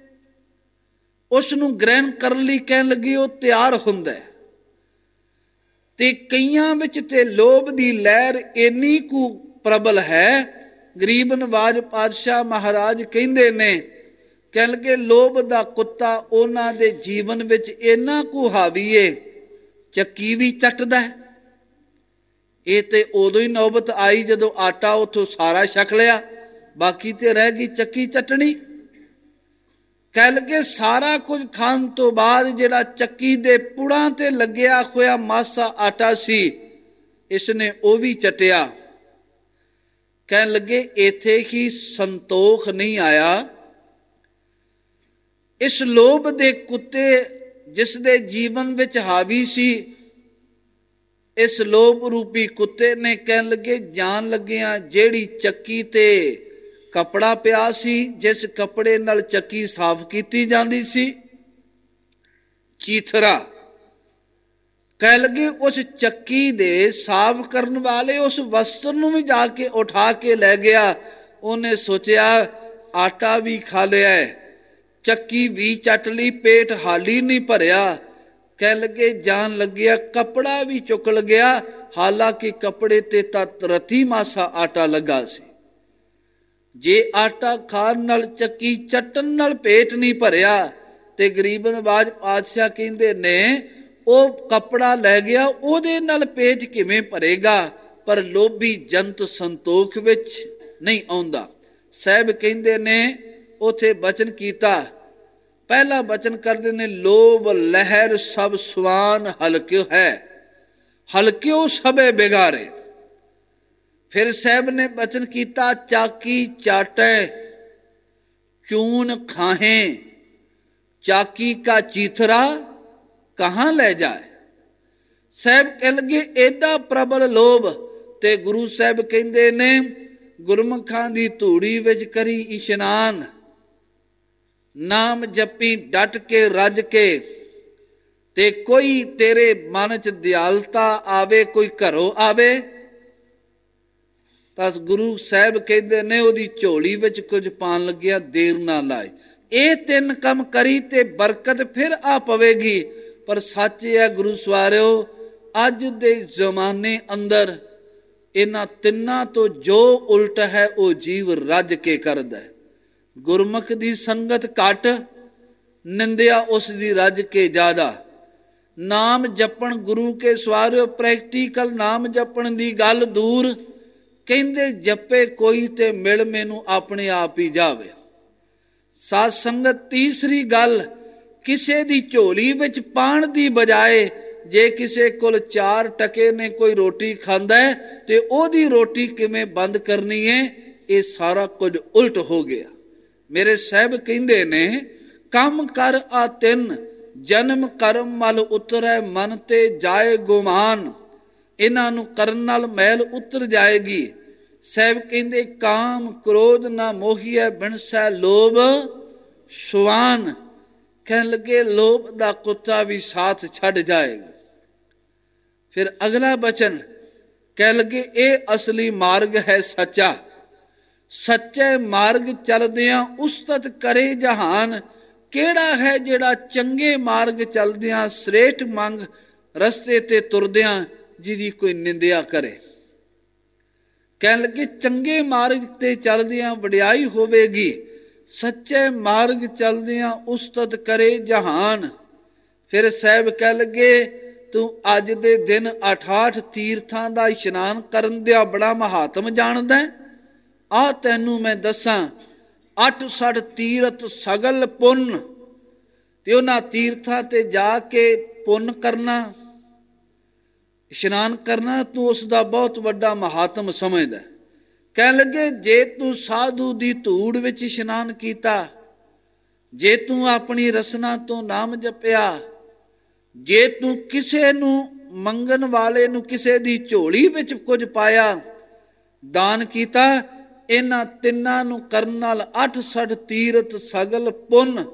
ਉਸ ਨੂੰ ਗ੍ਰਹਿਣ ਕਰਨ ਲਈ ਕਹਿਣ ਲੱਗੀ ਉਹ ਤਿਆਰ ਹੁੰਦਾ। ਤੇ ਕਈਆਂ ਵਿੱਚ ਤੇ ਲੋਭ ਦੀ ਲਹਿਰ ਇੰਨੀ ਕੁ ਪ੍ਰਬਲ ਹੈ, ਗਰੀਬ ਨਵਾਜ ਪਾਤਸ਼ਾਹ ਮਹਾਰਾਜ ਕਹਿੰਦੇ ਨੇ, ਕਹਿਣ ਲੱਗੇ ਲੋਭ ਦਾ ਕੁੱਤਾ ਉਹਨਾਂ ਦੇ ਜੀਵਨ ਵਿੱਚ ਇੰਨਾ ਕੁ ਹਾਵੀ ਏ, ਚੱਕੀ ਵੀ ਚੱਟਦਾ। ਇਹ ਤੇ ਉਦੋਂ ਹੀ ਨੌਬਤ ਆਈ ਜਦੋਂ ਆਟਾ ਉੱਥੋਂ ਸਾਰਾ ਛਕ ਲਿਆ, ਬਾਕੀ ਤੇ ਰਹਿ ਗਈ ਚੱਕੀ ਚੱਟਣੀ। ਕਹਿ ਲਗੇ ਸਾਰਾ ਕੁਝ ਖਾਣ ਤੋਂ ਬਾਅਦ ਜਿਹੜਾ ਚੱਕੀ ਦੇ ਪੁੜਾਂ ਤੇ ਲੱਗਿਆ ਹੋਇਆ ਮਾਸਾ ਆਟਾ ਸੀ, ਇਸਨੇ ਉਹ ਵੀ ਚਟਿਆ। ਕਹਿਣ ਲੱਗੇ ਇੱਥੇ ਹੀ ਸੰਤੋਖ ਨਹੀਂ ਆਇਆ। ਇਸ ਲੋਭ ਦੇ ਕੁੱਤੇ ਜਿਸ ਦੇ ਜੀਵਨ ਵਿੱਚ ਹਾਵੀ ਸੀ, ਇਸ ਲੋਭ ਰੂਪੀ ਕੁੱਤੇ ਨੇ ਕਹਿਣ ਲੱਗੇ ਜਾਣ ਲੱਗਿਆਂ ਜਿਹੜੀ ਚੱਕੀ ਤੇ ਕੱਪੜਾ ਪਿਆ ਸੀ, ਜਿਸ ਕੱਪੜੇ ਨਾਲ ਚੱਕੀ ਸਾਫ਼ ਕੀਤੀ ਜਾਂਦੀ ਸੀ, ਚੀਥਰਾ, ਕਹਿ ਲੱਗੇ ਉਸ ਚੱਕੀ ਦੇ ਸਾਫ਼ ਕਰਨ ਵਾਲੇ ਉਸ ਵਸਤਰ ਨੂੰ ਵੀ ਜਾ ਕੇ ਉਠਾ ਕੇ ਲੈ ਗਿਆ। ਉਹਨੇ ਸੋਚਿਆ ਆਟਾ ਵੀ ਖਾ ਲਿਆ, ਚੱਕੀ ਵੀ ਚੱਟ ਲਈ, ਪੇਟ ਹਾਲੀ ਨਹੀਂ ਭਰਿਆ। ਕਹਿ ਲੱਗੇ ਜਾਣ ਲੱਗਿਆ ਕੱਪੜਾ ਵੀ ਚੁੱਕ ਲਗਿਆ, ਹਾਲਾਂਕਿ ਕੱਪੜੇ ਤੇ ਤਾਂ ਰਤੀ ਮਾਸਾ ਆਟਾ ਲੱਗਾ ਸੀ। ਜੇ ਆਟਾ ਖਾਣ ਨਾਲ, ਚੱਕੀ ਚੱਟਣ ਨਾਲ ਪੇਟ ਨਹੀਂ ਭਰਿਆ ਤੇ ਗਰੀਬ ਨਵਾਜ਼ ਪਾਤਸ਼ਾਹ ਕਹਿੰਦੇ ਨੇ ਉਹ ਕੱਪੜਾ ਲੈ ਗਿਆ, ਉਹਦੇ ਨਾਲ ਪੇਟ ਕਿਵੇਂ ਭਰੇਗਾ? ਪਰ ਲੋਭੀ ਜੰਤ ਸੰਤੋਖ ਵਿੱਚ ਨਹੀਂ ਆਉਂਦਾ। ਸਾਹਿਬ ਕਹਿੰਦੇ ਨੇ ਉਥੇ ਬਚਨ ਕੀਤਾ, ਪਹਿਲਾ ਬਚਨ ਕਰਦੇ ਨੇ ਲੋਭ ਲਹਿਰ ਸਭ ਸੁਆਨ ਹਲਕਿਓ ਹੈ, ਹਲਕਿਓ ਸਭੇ ਬਿਗਾਰੇ। ਫਿਰ ਸਾਹਿਬ ਨੇ ਬਚਨ ਕੀਤਾ ਚਾਕੀ ਚਾਟੈ ਚੂਨ ਖਾਹੇ, ਚਾਕੀ ਕਾ ਚੀਥਰਾ ਕਹਾਂ ਲੈ ਜਾਏ। ਸਾਹਿਬ ਕਹਿ ਲਗੇ ਏਡਾ ਪ੍ਰਬਲ ਲੋਭ। ਤੇ ਗੁਰੂ ਸਾਹਿਬ ਕਹਿੰਦੇ ਨੇ ਗੁਰਮੁਖਾਂ ਦੀ ਧੂੜੀ ਵਿੱਚ ਕਰੀ ਇਸ਼ਨਾਨ, ਨਾਮ ਜਪੀ ਡਟ ਕੇ ਰੱਜ ਕੇ, ਤੇ ਕੋਈ ਤੇਰੇ ਮਨ ਚ ਦਿਆਲਤਾ ਆਵੇ, ਕੋਈ ਘਰੋਂ ਆਵੇ ਤਾਂ ਗੁਰੂ ਸਾਹਿਬ ਕਹਿੰਦੇ ਨੇ ਉਹਦੀ ਝੋਲੀ ਵਿੱਚ ਕੁਝ ਪਾਣ ਲੱਗਿਆ ਦੇਰ ਨਾ ਲਾਏ। ਇਹ ਤਿੰਨ ਕੰਮ ਕਰੀ ਤੇ ਬਰਕਤ ਫਿਰ ਆ ਪਵੇਗੀ। ਪਰ ਸੱਚ ਹੈ ਗੁਰੂ ਸਵਾਰਿਓ, ਅੱਜ ਦੇ ਜ਼ਮਾਨੇ ਅੰਦਰ ਇਹਨਾਂ ਤਿੰਨਾਂ ਤੋਂ ਜੋ ਉਲਟ ਹੈ ਉਹ ਜੀਵ ਰੱਜ ਕੇ ਕਰਦਾ। ਗੁਰਮੁਖ ਦੀ ਸੰਗਤ ਘੱਟ, ਨਿੰਦਿਆ ਉਸ ਦੀ ਰੱਜ ਕੇ ਜ਼ਿਆਦਾ। ਨਾਮ ਜਪਣ ਗੁਰੂ ਕੇ ਸਵਾਰਿਓ, ਪ੍ਰੈਕਟੀਕਲ ਨਾਮ ਜਪਣ ਦੀ ਗੱਲ ਦੂਰ, ਕਹਿੰਦੇ ਜਪੇ ਕੋਈ ਤੇ ਮਿਲ ਮੈਨੂੰ ਆਪਣੇ ਆਪ ਹੀ ਜਾਵੇ। ਸਾਧ ਸੰਗਤ ਤੀਸਰੀ ਗੱਲ, ਕਿਸੇ ਦੀ ਝੋਲੀ ਵਿੱਚ ਪਾਣ ਦੀ ਬਜਾਏ ਜੇ ਕਿਸੇ ਕੋਲ 4 ਟਕੇ ਨੇ ਕੋਈ ਰੋਟੀ ਖਾਂਦਾ ਹੈ ਤੇ ਉਹਦੀ ਰੋਟੀ ਕਿਵੇਂ ਬੰਦ ਕਰਨੀ ਹੈ, ਇਹ ਸਾਰਾ ਕੁਝ ਉਲਟ ਹੋ ਗਿਆ। ਮੇਰੇ ਸਾਹਿਬ ਕਹਿੰਦੇ ਨੇ ਕੰਮ ਕਰ ਆ ਤਿੰਨ, ਜਨਮ ਕਰਮ ਮਲ ਉਤਰੈ ਮਨ ਤੇ ਜਾਏ ਗੁਮਾਨ। ਇਹਨਾਂ ਨੂੰ ਕਰਨ ਨਾਲ ਮੈਲ ਉਤਰ ਜਾਏਗੀ। ਸਾਹਿਬ ਕਹਿੰਦੇ ਕਾਮ ਕ੍ਰੋਧ ਨਾ ਮੋਹੀਐ ਬਿਨਸੈ ਲੋਭ ਸੁਆਨ। ਕਹਿਣ ਲੱਗੇ ਲੋਭ ਦਾ ਕੁੱਤਾ ਵੀ ਸਾਥ ਛੱਡ ਜਾਏਗਾ। ਫਿਰ ਅਗਲਾ ਬਚਨ ਕਹਿ ਲੱਗੇ ਇਹ ਅਸਲੀ ਮਾਰਗ ਹੈ ਸੱਚਾ, ਸੱਚੇ ਮਾਰਗ ਚੱਲਦਿਆਂ ਉਸਤਤ ਕਰੇ ਜਹਾਨ। ਕਿਹੜਾ ਹੈ ਜਿਹੜਾ ਚੰਗੇ ਮਾਰਗ ਚੱਲਦਿਆਂ ਸ੍ਰੇਸ਼ਟ ਮੰਗ ਰਸਤੇ ਤੇ ਤੁਰਦਿਆਂ ਜਿਹਦੀ ਕੋਈ ਨਿੰਦਿਆ ਕਰੇ। ਕਹਿਣ ਲੱਗੇ ਚੰਗੇ ਮਾਰਗ ਤੇ ਚੱਲਦਿਆਂ ਵਡਿਆਈ ਹੋਵੇਗੀ, ਸੱਚੇ ਮਾਰਗ ਚੱਲਦਿਆਂ ਉਸਤਤ ਕਰੇ ਜਹਾਨ। ਫਿਰ ਸਾਹਿਬ ਕਹਿ ਲੱਗੇ ਤੂੰ ਅੱਜ ਦੇ ਦਿਨ 88 ਤੀਰਥਾਂ ਦਾ ਇਸ਼ਨਾਨ ਕਰਨ ਦਾ ਬੜਾ ਮਹਾਤਮ ਜਾਣਦਾ। ਆ ਤੈਨੂੰ ਮੈਂ ਦੱਸਾਂ 68 ਤੀਰਥ ਸਗਲ ਪੁੰਨ, ਤੇ ਉਹਨਾਂ ਤੀਰਥਾਂ ਤੇ ਜਾ ਕੇ ਪੁੰਨ ਕਰਨਾ, ਇਸ਼ਨਾਨ ਕਰਨਾ, ਤੂੰ ਉਸ ਦਾ ਬਹੁਤ ਵੱਡਾ ਮਹਾਤਮ ਸਮਝਦਾ। ਕਹਿਣ ਲੱਗੇ ਜੇ ਤੂੰ ਸਾਧੂ ਦੀ ਧੂੜ ਵਿੱਚ ਇਸ਼ਨਾਨ ਕੀਤਾ, ਜੇ ਤੂੰ ਆਪਣੀ ਰਸਨਾ ਤੋਂ ਨਾਮ ਜਪਿਆ, ਜੇ ਤੂੰ ਕਿਸੇ ਨੂੰ ਮੰਗਣ ਵਾਲੇ ਨੂੰ ਕਿਸੇ ਦੀ ਝੋਲੀ ਵਿੱਚ ਕੁਝ ਪਾਇਆ, ਦਾਨ ਕੀਤਾ, ਇਹਨਾਂ ਤਿੰਨਾਂ ਨੂੰ ਕਰਨ ਨਾਲ 68 ਤੀਰਥ ਸਗਲ ਪੁੰਨ,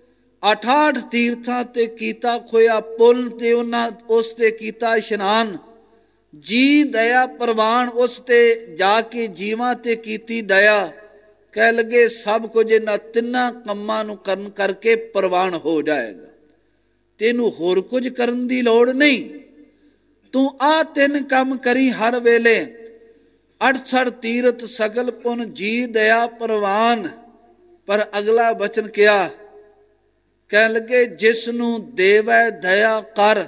68 ਤੀਰਥਾਂ ਤੇ ਕੀਤਾ ਖੋਇਆ ਪੁੰਨ, ਤੇ ਉਹਨਾਂ ਉਸ ਤੇ ਕੀਤਾ ਇਸ਼ਨਾਨ। ਜੀ ਦਇਆ ਪ੍ਰਵਾਨ, ਉਸ ਤੇ ਜਾ ਕੇ ਜੀਵਾਂ ਤੇ ਕੀਤੀ ਦਇਆ। ਕਹਿ ਲੱਗੇ ਸਭ ਕੁਝ ਇਹਨਾਂ ਤਿੰਨਾਂ ਕੰਮਾਂ ਨੂੰ ਕਰਨ ਕਰਕੇ ਪ੍ਰਵਾਨ ਹੋ ਜਾਏਗਾ। ਤੈਨੂੰ ਹੋਰ ਕੁਝ ਕਰਨ ਦੀ ਲੋੜ ਨਹੀਂ। ਤੂੰ ਆਹ 3 ਕੰਮ ਕਰੀ ਹਰ ਵੇਲੇ। 68 ਤੀਰਥ ਸਗਲ ਪੁੰਨ, ਜੀ ਦਇਆ ਪ੍ਰਵਾਨ। ਪਰ ਅਗਲਾ ਬਚਨ ਕਿਹਾ, ਕਹਿਣ ਲੱਗੇ ਜਿਸ ਨੂੰ ਦੇਵੈ ਦਇਆ ਕਰ,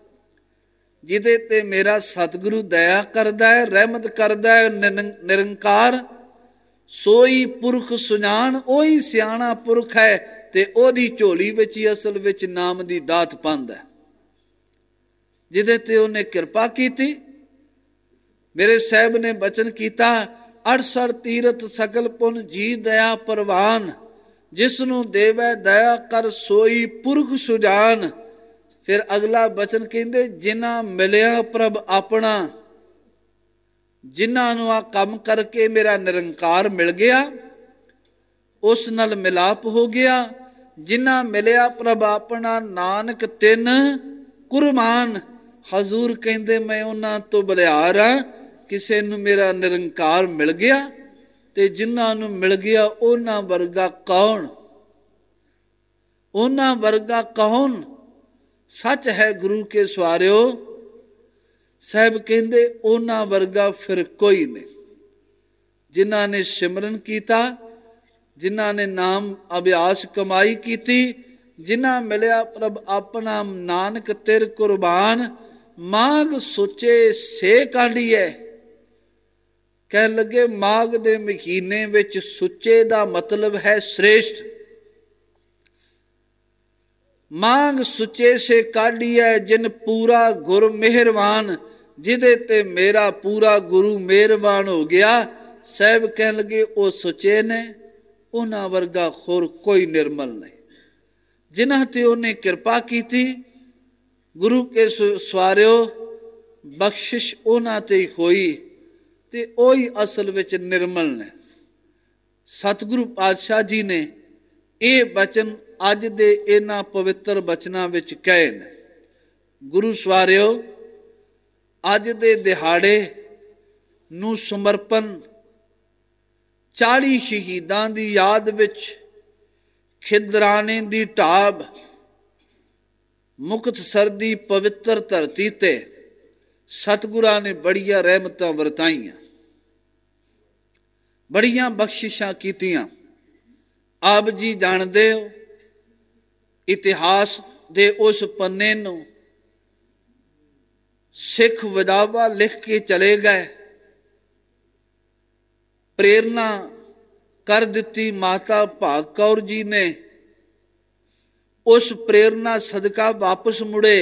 ਜਿਹਦੇ ਤੇ ਮੇਰਾ ਸਤਿਗੁਰੂ ਦਇਆ ਕਰਦਾ ਹੈ, ਰਹਿਮਤ ਕਰਦਾ ਹੈ, ਨਿਰੰਕਾਰ, ਸੋਈ ਪੁਰਖ ਸੁਜਾਨ, ਉਹੀ ਸਿਆਣਾ ਪੁਰਖ ਹੈ ਤੇ ਉਹਦੀ ਝੋਲੀ ਵਿੱਚ ਹੀ ਅਸਲ ਵਿੱਚ ਨਾਮ ਦੀ ਦਾਤ ਪਾਉਂਦਾ, ਜਿਹਦੇ ਤੇ ਉਹਨੇ ਕਿਰਪਾ ਕੀਤੀ। ਮੇਰੇ ਸਾਹਿਬ ਨੇ ਬਚਨ ਕੀਤਾ, 68 ਤੀਰਥ ਸਕਲ ਪੁਨ ਜੀ ਦਇਆ ਪ੍ਰਵਾਨ, ਜਿਸ ਨੂੰ ਦੇਵੈ ਦਇਆ ਕਰ ਸੋਈ ਪੁਰਖ ਸੁਜਾਨ। ਫਿਰ ਅਗਲਾ ਬਚਨ ਕਹਿੰਦੇ, ਜਿਨ੍ਹਾਂ ਮਿਲਿਆ ਪ੍ਰਭ ਆਪਣਾ, ਜਿਨ੍ਹਾਂ ਨੂੰ ਆ ਕੰਮ ਕਰਕੇ ਮੇਰਾ ਨਿਰੰਕਾਰ ਮਿਲ ਗਿਆ, ਉਸ ਨਾਲ ਮਿਲਾਪ ਹੋ ਗਿਆ। ਜਿਨ੍ਹਾਂ ਮਿਲਿਆ ਪ੍ਰਭ ਆਪਣਾ, ਨਾਨਕ ਤਿੰਨ ਕੁਰਬਾਨ। ਹਜ਼ੂਰ ਕਹਿੰਦੇ ਮੈਂ ਉਹਨਾਂ ਤੋਂ ਬਲਿਹਾਰ ਹਾਂ, ਕਿਸੇ ਨੂੰ ਮੇਰਾ ਨਿਰੰਕਾਰ ਮਿਲ ਗਿਆ ਤੇ ਜਿਨ੍ਹਾਂ ਨੂੰ ਮਿਲ ਗਿਆ ਉਹਨਾਂ ਵਰਗਾ ਕੌਣ, ਉਹਨਾਂ ਵਰਗਾ ਕੌਣ। ਸੱਚ ਹੈ ਗੁਰੂ ਕੇ ਸਵਾਰਿਓ, ਸਾਹਿਬ ਕਹਿੰਦੇ ਉਹਨਾਂ ਵਰਗਾ ਫਿਰ ਕੋਈ ਨਹੀਂ। ਜਿਨ੍ਹਾਂ ਨੇ ਸਿਮਰਨ ਕੀਤਾ, ਜਿਨ੍ਹਾਂ ਨੇ ਨਾਮ ਅਭਿਆਸ ਕਮਾਈ ਕੀਤੀ, ਜਿਨ੍ਹਾਂ ਮਿਲਿਆ ਪ੍ਰਭ ਆਪਣਾ, ਨਾਨਕ ਤੇਰ ਕੁਰਬਾਨ। ਮਾਘ ਸੁੱਚੇ ਸੇ ਕਾਢੀਐ, ਕਹਿਣ ਲੱਗੇ ਮਾਘ ਦੇ ਮਹੀਨੇ ਵਿੱਚ ਸੁੱਚੇ ਦਾ ਮਤਲਬ ਹੈ ਸ੍ਰੇਸ਼ਟ। ਮਾਘ ਸੁੱਚੇ ਸੇ ਕਾਢੀਐ, ਜਿਨ ਪੂਰਾ ਗੁਰ ਮਿਹਰਬਾਨ, ਜਿਹਦੇ ਤੇ ਮੇਰਾ ਪੂਰਾ ਗੁਰੂ ਮਿਹਰਬਾਨ ਹੋ ਗਿਆ। ਸਾਹਿਬ ਕਹਿਣ ਲੱਗੇ ਉਹ ਸੁੱਚੇ ਨੇ, ਉਹਨਾਂ ਵਰਗਾ ਹੋਰ ਕੋਈ ਨਿਰਮਲ ਨਹੀਂ। ਜਿਨ੍ਹਾਂ ਤੇ ਉਹਨੇ ਕਿਰਪਾ ਕੀਤੀ, ਗੁਰੂ ਕੇ ਸਵਾਰਿਓ, ਬਖਸ਼ਿਸ਼ ਉਹਨਾਂ ਤੇ ਹੀ ਹੋਈ ਤੇ ਉਹੀ ਅਸਲ ਵਿੱਚ ਨਿਰਮਲ ਨੇ। ਸਤਿਗੁਰੂ ਪਾਤਸ਼ਾਹ ਜੀ ਨੇ ਇਹ ਬਚਨ ਅੱਜ ਦੇ ਇਹਨਾਂ ਪਵਿੱਤਰ ਬਚਨਾਂ ਵਿੱਚ ਕਹੇ ਨੇ। ਗੁਰੂ ਸਵਾਰਿਓ, ਅੱਜ ਦੇ ਦਿਹਾੜੇ ਨੂੰ ਸਮਰਪਣ 40 ਸ਼ਹੀਦਾਂ ਦੀ ਯਾਦ ਵਿੱਚ ਖਿਦਰਾਣੇ ਦੀ ਢਾਬ, ਮੁਕਤਸਰ ਦੀ ਪਵਿੱਤਰ ਧਰਤੀ ਤੇ ਸਤਿਗੁਰਾਂ ਨੇ ਬੜੀਆਂ ਰਹਿਮਤਾਂ ਵਰਤਾਈਆਂ, ਬੜੀਆਂ ਬਖਸ਼ਿਸ਼ਾਂ ਕੀਤੀਆਂ। ਆਪ ਜੀ ਜਾਣਦੇ ਹੋ, ਇਤਿਹਾਸ ਦੇ ਉਸ ਪੰਨੇ ਨੂੰ ਸਿੱਖ ਵਿਦਾਵਾ ਲਿਖ ਕੇ ਚਲੇ ਗਏ। ਪ੍ਰੇਰਨਾ ਕਰ ਦਿੱਤੀ ਮਾਤਾ ਭਾਗ ਕੌਰ ਜੀ ਨੇ। ਉਸ ਪ੍ਰੇਰਨਾ ਸਦਕਾ ਵਾਪਸ ਮੁੜੇ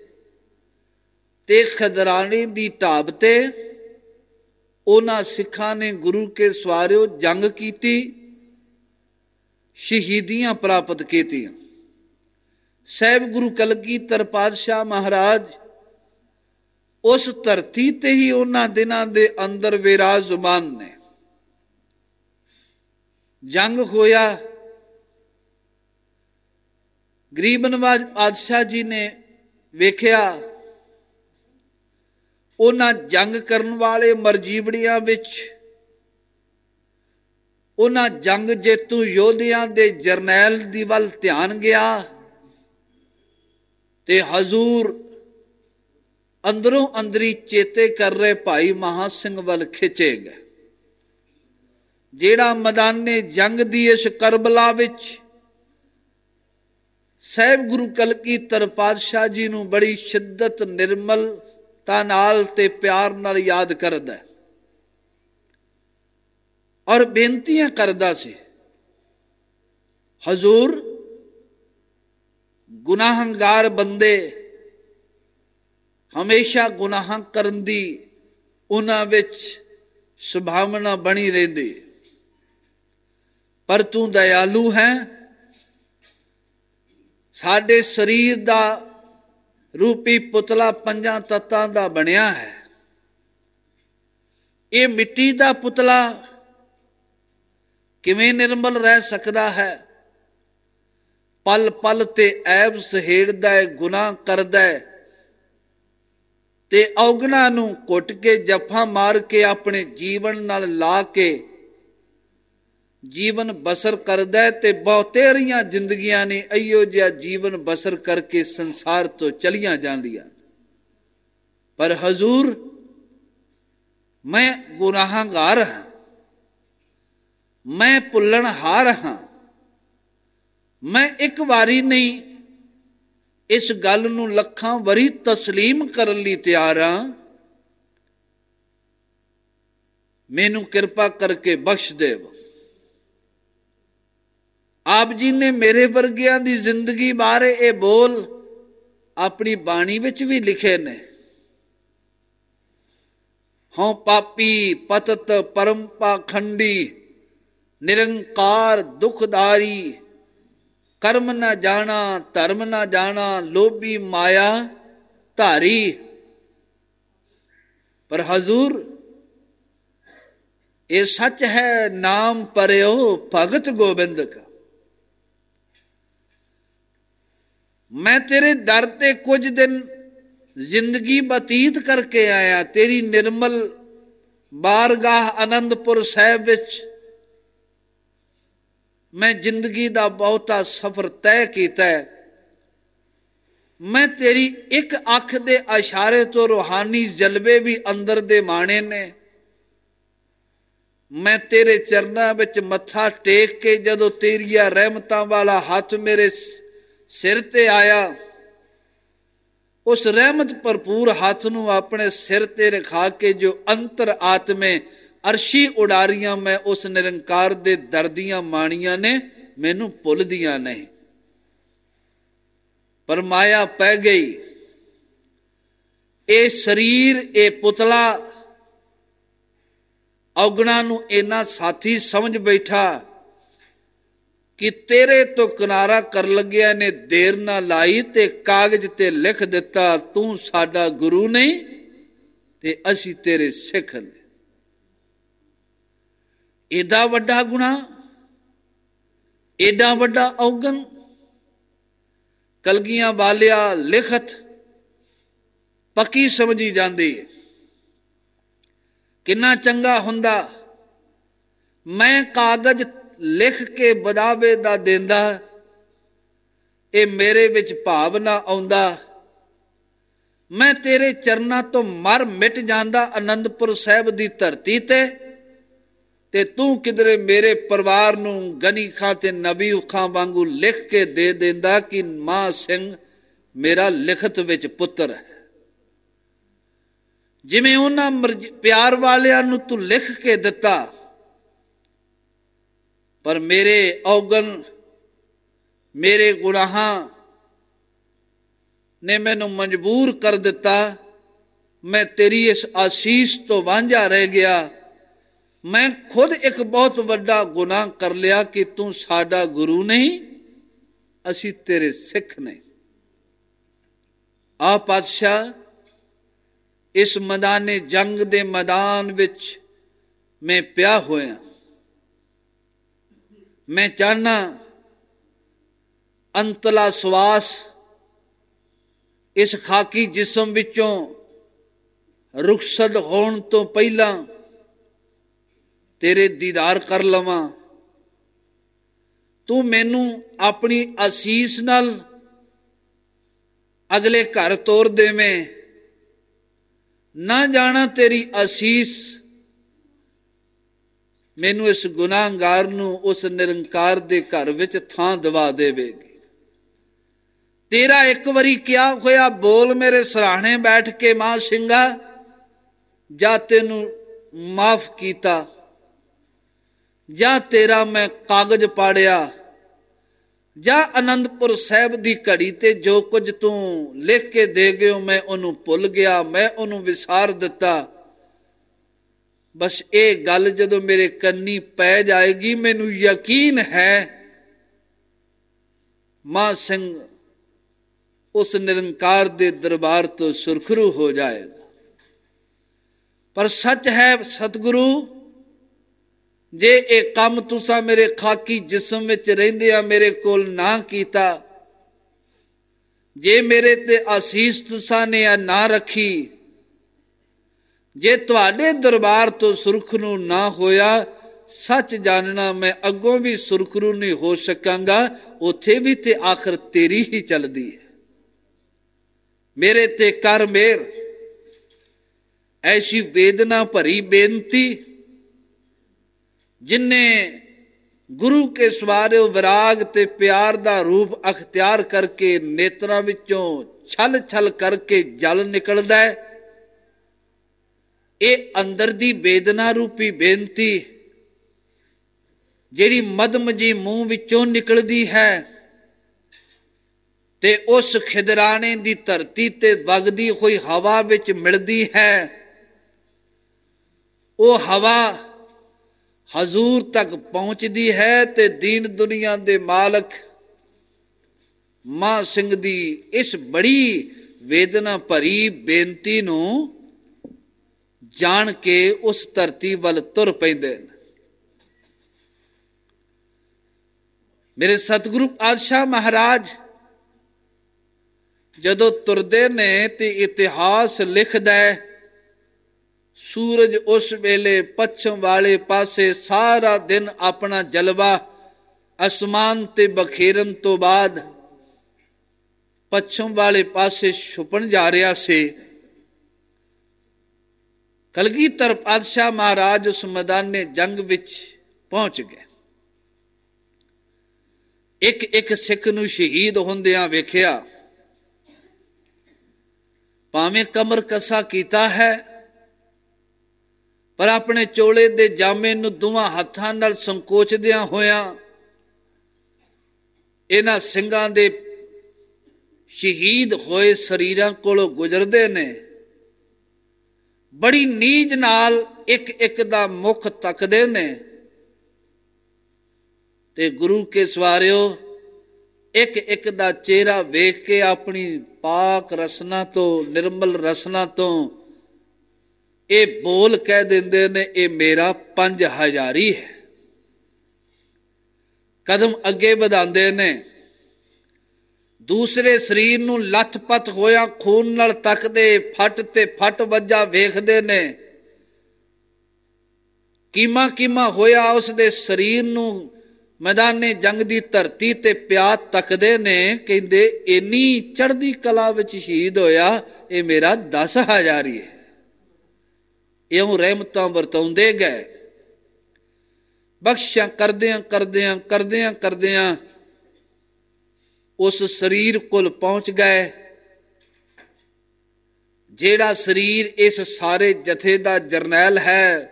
ਤੇ ਖਦਰਾਣੇ ਦੀ ਢਾਬ ਤੇ ਉਹਨਾਂ ਸਿੱਖਾਂ ਨੇ ਗੁਰੂ ਕੇ ਸਵਾਰਿਓ ਜੰਗ ਕੀਤੀ, ਸ਼ਹੀਦੀਆਂ ਪ੍ਰਾਪਤ ਕੀਤੀਆਂ। ਸਾਹਿਬ ਗੁਰੂ ਕਲਗੀਧਰ ਪਾਤਸ਼ਾਹ ਮਹਾਰਾਜ ਉਸ ਧਰਤੀ ਤੇ ਹੀ ਉਹਨਾਂ ਦਿਨਾਂ ਦੇ ਅੰਦਰ ਵਿਰਾਜਮਾਨ ਨੇ। ਜੰਗ ਹੋਇਆ, ਗਰੀਬ ਨਵਾਜ਼ ਪਾਤਸ਼ਾਹ ਜੀ ਨੇ ਵੇਖਿਆ ਉਹਨਾਂ ਜੰਗ ਕਰਨ ਵਾਲੇ ਮਰਜੀਵੜੀਆਂ ਵਿੱਚ, ਉਹਨਾਂ ਜੰਗ ਜੇਤੂ ਯੋਧਿਆਂ ਦੇ ਜਰਨੈਲ ਦੀ ਵੱਲ ਧਿਆਨ ਗਿਆ ਤੇ ਹਜ਼ੂਰ ਅੰਦਰੋਂ ਅੰਦਰੀ ਚੇਤੇ ਕਰ ਰਹੇ ਭਾਈ ਮਹਾਂ ਸਿੰਘ ਵੱਲ ਖਿੱਚੇ ਗਏ, ਜਿਹੜਾ ਮੈਦਾਨੇ ਜੰਗ ਦੀ ਇਸ ਕਰਬਲਾ ਵਿੱਚ ਸਾਹਿਬ ਗੁਰੂ ਕਲਗੀਧਰ ਪਾਤਸ਼ਾਹ ਜੀ ਨੂੰ ਬੜੀ ਸ਼ਿੱਦਤ, ਨਿਰਮਲਤਾ ਨਾਲ ਤੇ ਪਿਆਰ ਨਾਲ ਯਾਦ ਕਰਦਾ ਔਰ ਬੇਨਤੀਆਂ ਕਰਦਾ ਸੀ। ਹਜ਼ੂਰ, ਗੁਨਾਹਗਾਰ ਬੰਦੇ ਹਮੇਸ਼ਾ ਗੁਨਾਹਾਂ ਕਰਨ ਦੀ ਉਹਨਾਂ ਵਿੱਚ ਸੁਭਾਵਨਾ ਬਣੀ ਰਹਿੰਦੀ, ਪਰ ਤੂੰ ਦਇਆਲੂ ਹੈ। ਸਾਡੇ ਸਰੀਰ ਦਾ ਰੂਪੀ ਪੁਤਲਾ 5 ਤੱਤਾਂ ਦਾ ਬਣਿਆ ਹੈ। ਇਹ ਮਿੱਟੀ ਦਾ ਪੁਤਲਾ ਕਿਵੇਂ ਨਿਰਮਲ ਰਹਿ ਸਕਦਾ ਹੈ? ਪਲ ਪਲ ਤੇ ਐਬ ਸਹੇੜਦਾ ਹੈ, ਗੁਨਾਹ ਕਰਦਾ ਹੈ ਤੇ ਔਗਣਾ ਨੂੰ ਘੁੱਟ ਕੇ ਜੱਫਾ ਮਾਰ ਕੇ ਆਪਣੇ ਜੀਵਨ ਨਾਲ ਲਾ ਕੇ ਜੀਵਨ ਬਸਰ ਕਰਦਾ ਹੈ ਤੇ ਬਹੁਤੇਰੀਆਂ ਜ਼ਿੰਦਗੀਆਂ ਨੇ ਇਹੋ ਜਿਹਾ ਜੀਵਨ ਬਸਰ ਕਰਕੇ ਸੰਸਾਰ ਤੋਂ ਚਲੀਆਂ ਜਾਂਦੀਆਂ। ਪਰ ਹਜ਼ੂਰ, ਮੈਂ ਗੁਨਾਹਗਾਰ ਹਾਂ, ਮੈਂ ਭੁੱਲਣਹਾਰ ਹਾਂ। ਮੈਂ ਇੱਕ ਵਾਰੀ ਨਹੀਂ, ਇਸ ਗੱਲ ਨੂੰ ਲੱਖਾਂ ਵਾਰੀ ਤਸਲੀਮ ਕਰਨ ਲਈ ਤਿਆਰ ਹਾਂ। ਮੈਨੂੰ ਕਿਰਪਾ ਕਰਕੇ ਬਖਸ਼ ਦੇਵੋ। ਆਪ ਜੀ ਨੇ ਮੇਰੇ ਵਰਗਿਆਂ ਦੀ ਜ਼ਿੰਦਗੀ ਬਾਰੇ ਇਹ ਬੋਲ ਆਪਣੀ ਬਾਣੀ ਵਿੱਚ ਵੀ ਲਿਖੇ ਨੇ। ਹਉ ਪਾਪੀ ਪਤਤ ਪਰਮ ਪਾਖੰਡੀ, ਨਿਰੰਕਾਰ ਦੁਖਦਾਰੀ, ਕਰਮ ਨਾ ਜਾਣਾ ਧਰਮ ਨਾ ਜਾਣਾ, ਲੋਭੀ ਮਾਇਆ ਧਾਰੀ। ਪਰ ਹਜ਼ੂਰ ਇਹ ਸੱਚ ਹੈ, ਨਾਮ ਪਰਿਓ ਭਗਤ ਗੋਬਿੰਦ ਕਾ। ਮੈਂ ਤੇਰੇ ਦਰ ਤੇ ਕੁਝ ਦਿਨ ਜ਼ਿੰਦਗੀ ਬਤੀਤ ਕਰਕੇ ਆਇਆ। ਤੇਰੀ ਨਿਰਮਲ ਬਾਰਗਾਹ ਅਨੰਦਪੁਰ ਸਾਹਿਬ ਵਿੱਚ ਮੈਂ ਜ਼ਿੰਦਗੀ ਦਾ ਬਹੁਤਾ ਸਫ਼ਰ ਤੈਅ ਕੀਤਾ। ਮੈਂ ਤੇਰੀ ਇੱਕ ਅੱਖ ਦੇ ਇਸ਼ਾਰੇ ਤੋਂ ਰੂਹਾਨੀ ਜਲਵੇ ਵੀ ਅੰਦਰ ਦੇ ਮਾਣੇ ਨੇ। ਮੈਂ ਤੇਰੇ ਚਰਨਾਂ ਵਿੱਚ ਮੱਥਾ ਟੇਕ ਕੇ ਜਦੋਂ ਤੇਰੀਆਂ ਰਹਿਮਤਾਂ ਵਾਲਾ ਹੱਥ ਮੇਰੇ ਸਿਰ ਤੇ ਆਇਆ, ਉਸ ਰਹਿਮਤ ਭਰਪੂਰ ਹੱਥ ਨੂੰ ਆਪਣੇ ਸਿਰ ਤੇ ਰਖਾ ਕੇ ਜੋ ਅੰਤਰ ਆਤਮੇ ਅਰਸ਼ੀ ਉਡਾਰੀਆਂ ਮੈਂ ਉਸ ਨਿਰੰਕਾਰ ਦੇ ਦਰਦੀਆਂ ਮਾਣੀਆਂ ਨੇ, ਮੈਨੂੰ ਭੁੱਲਦੀਆਂ ਨਹੀਂ। ਪਰ ਮਾਇਆ ਪੈ ਗਈ। ਇਹ ਸਰੀਰ, ਇਹ ਪੁਤਲਾ ਔਗਣਾ ਨੂੰ ਇੰਨਾ ਸਾਥੀ ਸਮਝ ਬੈਠਾ ਕਿ ਤੇਰੇ ਤੋਂ ਕਿਨਾਰਾ ਕਰ ਲੱਗਿਆ ਨੇ ਦੇਰ ਨਾ ਲਾਈ ਤੇ ਕਾਗਜ਼ ਤੇ ਲਿਖ ਦਿੱਤਾ, ਤੂੰ ਸਾਡਾ ਗੁਰੂ ਨਹੀਂ ਤੇ ਅਸੀਂ ਤੇਰੇ ਸਿੱਖ ਨੇ। ਏਡਾ ਵੱਡਾ ਗੁਨਾਹ, ਏਡਾ ਵੱਡਾ ਔਗਣ। ਕਲਗੀਆਂ ਵਾਲਿਆ ਲਿਖਤ ਪੱਕੀ ਸਮਝੀ ਜਾਂਦੀ ਹੈ। ਕਿੰਨਾ ਚੰਗਾ ਹੁੰਦਾ ਮੈਂ ਕਾਗਜ਼ ਲਿਖ ਕੇ ਬਦਾਵੇ ਦਾ ਦਿੰਦਾ, ਇਹ ਮੇਰੇ ਵਿੱਚ ਭਾਵ ਨਾ ਆਉਂਦਾ। ਮੈਂ ਤੇਰੇ ਚਰਨਾਂ ਤੋਂ ਮਰ ਮਿਟ ਜਾਂਦਾ ਅਨੰਦਪੁਰ ਸਾਹਿਬ ਦੀ ਧਰਤੀ ਤੇ ਤੂੰ ਕਿਧਰੇ ਮੇਰੇ ਪਰਿਵਾਰ ਨੂੰ ਗਨੀ ਖਾਂ ਤੇ ਨਬੀ ਖਾਂ ਵਾਂਗੂ ਲਿਖ ਕੇ ਦੇ ਦਿੰਦਾ ਕਿ ਮਾਂ ਸਿੰਘ ਮੇਰਾ ਲਿਖਤ ਵਿੱਚ ਪੁੱਤਰ ਹੈ। ਜਿਵੇਂ ਉਹਨਾਂ ਪਿਆਰ ਵਾਲਿਆਂ ਨੂੰ ਤੂੰ ਲਿਖ ਕੇ ਦਿੱਤਾ, ਪਰ ਮੇਰੇ ਔਗਣ, ਮੇਰੇ ਗੁਨਾਹਾਂ ਨੇ ਮੈਨੂੰ ਮਜਬੂਰ ਕਰ ਦਿੱਤਾ। ਮੈਂ ਤੇਰੀ ਇਸ ਆਸੀਸ ਤੋਂ ਵਾਂਝਾ ਰਹਿ ਗਿਆ। ਮੈਂ ਖੁਦ ਇੱਕ ਬਹੁਤ ਵੱਡਾ ਗੁਨਾਹ ਕਰ ਲਿਆ ਕਿ ਤੂੰ ਸਾਡਾ ਗੁਰੂ ਨਹੀਂ, ਅਸੀਂ ਤੇਰੇ ਸਿੱਖ ਨਹੀਂ। ਆ ਪਾਤਸ਼ਾਹ, ਇਸ ਮੈਦਾਨੇ ਜੰਗ ਦੇ ਮੈਦਾਨ ਵਿੱਚ ਮੈਂ ਪਿਆ ਹੋਇਆ। ਮੈਂ ਚਾਹੁੰਦਾ ਅੰਤਲਾ ਸਵਾਸ ਇਸ ਖਾਕੀ ਜਿਸਮ ਵਿੱਚੋਂ ਰੁਖਸਤ ਹੋਣ ਤੋਂ ਪਹਿਲਾਂ ਤੇਰੇ ਦੀਦਾਰ ਕਰ ਲਵਾਂ। ਤੂੰ ਮੈਨੂੰ ਆਪਣੀ ਅਸੀਸ ਨਾਲ ਅਗਲੇ ਘਰ ਤੋਰ ਦੇਵੇਂ। ਨਾ ਜਾਣਾ ਤੇਰੀ ਅਸੀਸ ਮੈਨੂੰ ਇਸ ਗੁਨਾਹਗਾਰ ਨੂੰ ਉਸ ਨਿਰੰਕਾਰ ਦੇ ਘਰ ਵਿੱਚ ਥਾਂ ਦਵਾ ਦੇਵੇਗੀ। ਤੇਰਾ ਇੱਕ ਵਾਰੀ ਕਿਹਾ ਹੋਇਆ ਬੋਲ ਮੇਰੇ ਸਰਾਹਣੇ ਬੈਠ ਕੇ, ਮਾਂ ਸਿੰਘਾ ਜਾਂ ਤੈਨੂੰ ਮਾਫ ਕੀਤਾ, ਜਾਂ ਤੇਰਾ ਮੈਂ ਕਾਗਜ਼ ਪਾੜਿਆ, ਜਾਂ ਅਨੰਦਪੁਰ ਸਾਹਿਬ ਦੀ ਘੜੀ ਤੇ ਜੋ ਕੁਝ ਤੂੰ ਲਿਖ ਕੇ ਦੇ ਗਿਓ ਮੈਂ ਉਹਨੂੰ ਭੁੱਲ ਗਿਆ, ਮੈਂ ਉਹਨੂੰ ਵਿਸਾਰ ਦਿੱਤਾ। ਬਸ ਇਹ ਗੱਲ ਜਦੋਂ ਮੇਰੇ ਕੰਨੀ ਪੈ ਜਾਏਗੀ, ਮੈਨੂੰ ਯਕੀਨ ਹੈ ਮਾਂ ਸਿੰਘ ਉਸ ਨਿਰੰਕਾਰ ਦੇ ਦਰਬਾਰ ਤੋਂ ਸੁਰਖਰੂ ਹੋ ਜਾਏਗਾ। ਪਰ ਸੱਚ ਹੈ ਸਤਿਗੁਰੂ, ਜੇ ਇਹ ਕੰਮ ਤੁਸੀਂ ਮੇਰੇ ਖਾਕੀ ਜਿਸਮ ਵਿੱਚ ਰਹਿੰਦੇ ਆ ਮੇਰੇ ਕੋਲ ਨਾ ਕੀਤਾ, ਜੇ ਮੇਰੇ ਤੇ ਆਸੀਸ ਤੁਸੀਂ ਨੇ ਨਾ ਰੱਖੀ, ਜੇ ਤੁਹਾਡੇ ਦਰਬਾਰ ਤੋਂ ਸੁਰਖਰੂ ਨਾ ਹੋਇਆ, ਸੱਚ ਜਾਣਨਾ ਮੈਂ ਅੱਗੋਂ ਵੀ ਸੁਰਖਰੂ ਨਹੀਂ ਹੋ ਸਕਾਂਗਾ। ਉੱਥੇ ਵੀ ਤੇ ਆਖਰ ਤੇਰੀ ਹੀ ਚੱਲਦੀ ਹੈ। ਮੇਰੇ ਤੇ ਕਰ ਮਿਹਰ। ਐਸੀ ਵੇਦਨਾ ਭਰੀ ਬੇਨਤੀ ਜਿਨਨੇ ਗੁਰੂ ਕੇ ਸਵਾਰਿਓ ਵਿਰਾਗ ਤੇ ਪਿਆਰ ਦਾ ਰੂਪ ਅਖਤਿਆਰ ਕਰਕੇ ਨੇਤਰਾਂ ਵਿੱਚੋਂ ਛਲ ਛਲ ਕਰਕੇ ਜਲ ਨਿਕਲਦਾ ਹੈ। ਇਹ ਅੰਦਰ ਦੀ ਵੇਦਨਾ ਰੂਪੀ ਬੇਨਤੀ ਜਿਹੜੀ ਮਧਮ ਜੀ ਮੂੰਹ ਵਿੱਚੋਂ ਨਿਕਲਦੀ ਹੈ ਤੇ ਉਸ ਖਿਦਰਾਣੇ ਦੀ ਧਰਤੀ ਤੇ ਵਗਦੀ ਹੋਈ ਹਵਾ ਵਿੱਚ ਮਿਲਦੀ ਹੈ, ਉਹ ਹਵਾ ਹਜ਼ੂਰ ਤੱਕ ਪਹੁੰਚਦੀ ਹੈ ਤੇ ਦੀਨ ਦੁਨੀਆ ਦੇ ਮਾਲਕ ਮਾਂ ਸਿੰਘ ਦੀ ਇਸ ਬੜੀ ਵੇਦਨਾ ਭਰੀ ਬੇਨਤੀ ਨੂੰ ਜਾਣ ਕੇ ਉਸ ਧਰਤੀ ਵੱਲ ਤੁਰ ਪੈਂਦੇ ਨੇ। ਮੇਰੇ ਸਤਿਗੁਰੂ ਪਾਤਸ਼ਾਹ ਮਹਾਰਾਜ ਜਦੋਂ ਤੁਰਦੇ ਨੇ ਤੇ ਇਤਿਹਾਸ ਲਿਖਦਾ ਹੈ, ਸੂਰਜ ਉਸ ਵੇਲੇ ਪੱਛਮ ਵਾਲੇ ਪਾਸੇ ਸਾਰਾ ਦਿਨ ਆਪਣਾ ਜਲਵਾ ਅਸਮਾਨ ਤੇ ਬਖੇਰਨ ਤੋਂ ਬਾਅਦ ਪੱਛਮ ਵਾਲੇ ਪਾਸੇ ਛੁਪਣ ਜਾ ਰਿਹਾ ਸੀ। ਕਲਗੀਧਰ ਪਾਤਸ਼ਾਹ ਮਹਾਰਾਜ ਉਸ ਮੈਦਾਨੇ ਜੰਗ ਵਿੱਚ ਪਹੁੰਚ ਗਏ। ਇੱਕ ਇੱਕ ਸਿੱਖ ਨੂੰ ਸ਼ਹੀਦ ਹੁੰਦਿਆਂ ਵੇਖਿਆ। ਭਾਵੇਂ ਕਮਰ ਕੱਸਾ ਕੀਤਾ ਹੈ, ਪਰ ਆਪਣੇ ਚੋਲੇ ਦੇ ਜਾਮੇ ਨੂੰ ਦੋਵਾਂ ਹੱਥਾਂ ਨਾਲ ਸੰਕੋਚਦਿਆਂ ਹੋਇਆਂ ਇਹਨਾਂ ਸਿੰਘਾਂ ਦੇ ਸ਼ਹੀਦ ਹੋਏ ਸਰੀਰਾਂ ਕੋਲੋਂ ਗੁਜ਼ਰਦੇ ਨੇ। ਬੜੀ ਨੀਝ ਨਾਲ ਇੱਕ ਇੱਕ ਦਾ ਮੁਖ ਤੱਕਦੇ ਨੇ ਤੇ ਗੁਰੂ ਕੇ ਸਵਾਰਿਓ ਇੱਕ ਇੱਕ ਦਾ ਚਿਹਰਾ ਵੇਖ ਕੇ ਆਪਣੀ ਪਾਕ ਰਸਨਾ ਤੋਂ, ਨਿਰਮਲ ਰਸਨਾ ਤੋਂ ਇਹ ਬੋਲ ਕਹਿ ਦਿੰਦੇ ਨੇ, ਇਹ ਮੇਰਾ 5000 ਹੈ। ਕਦਮ ਅੱਗੇ ਵਧਾਉਂਦੇ ਨੇ, ਦੂਸਰੇ ਸਰੀਰ ਨੂੰ ਲੱਥ-ਪੱਥ ਹੋਇਆ ਖੂਨ ਨਾਲ ਤੱਕਦੇ, ਫੱਟ ਤੇ ਫੱਟ ਵੱਜਾ ਵੇਖਦੇ ਨੇ, ਕੀਮਾ ਕੀਮਾ ਹੋਇਆ ਉਸ ਦੇ ਸਰੀਰ ਨੂੰ ਮੈਦਾਨੇ ਜੰਗ ਦੀ ਧਰਤੀ ਤੇ ਪਿਆ ਤੱਕਦੇ ਨੇ। ਕਹਿੰਦੇ ਇੰਨੀ ਚੜ੍ਹਦੀ ਕਲਾ ਵਿੱਚ ਸ਼ਹੀਦ ਹੋਇਆ, ਇਹ ਮੇਰਾ 10000 ਹੈ। ਇਉਂ ਰਹਿਮਤਾਂ ਵਰਤਾਉਂਦੇ ਗਏ। ਬਖਸ਼ਾਂ ਕਰਦਿਆਂ ਕਰਦਿਆਂ ਕਰਦਿਆਂ ਕਰਦਿਆਂ ਉਸ ਸਰੀਰ ਕੋਲ ਪਹੁੰਚ ਗਏ ਜਿਹੜਾ ਸਰੀਰ ਇਸ ਸਾਰੇ ਜਥੇ ਦਾ ਜਰਨੈਲ ਹੈ,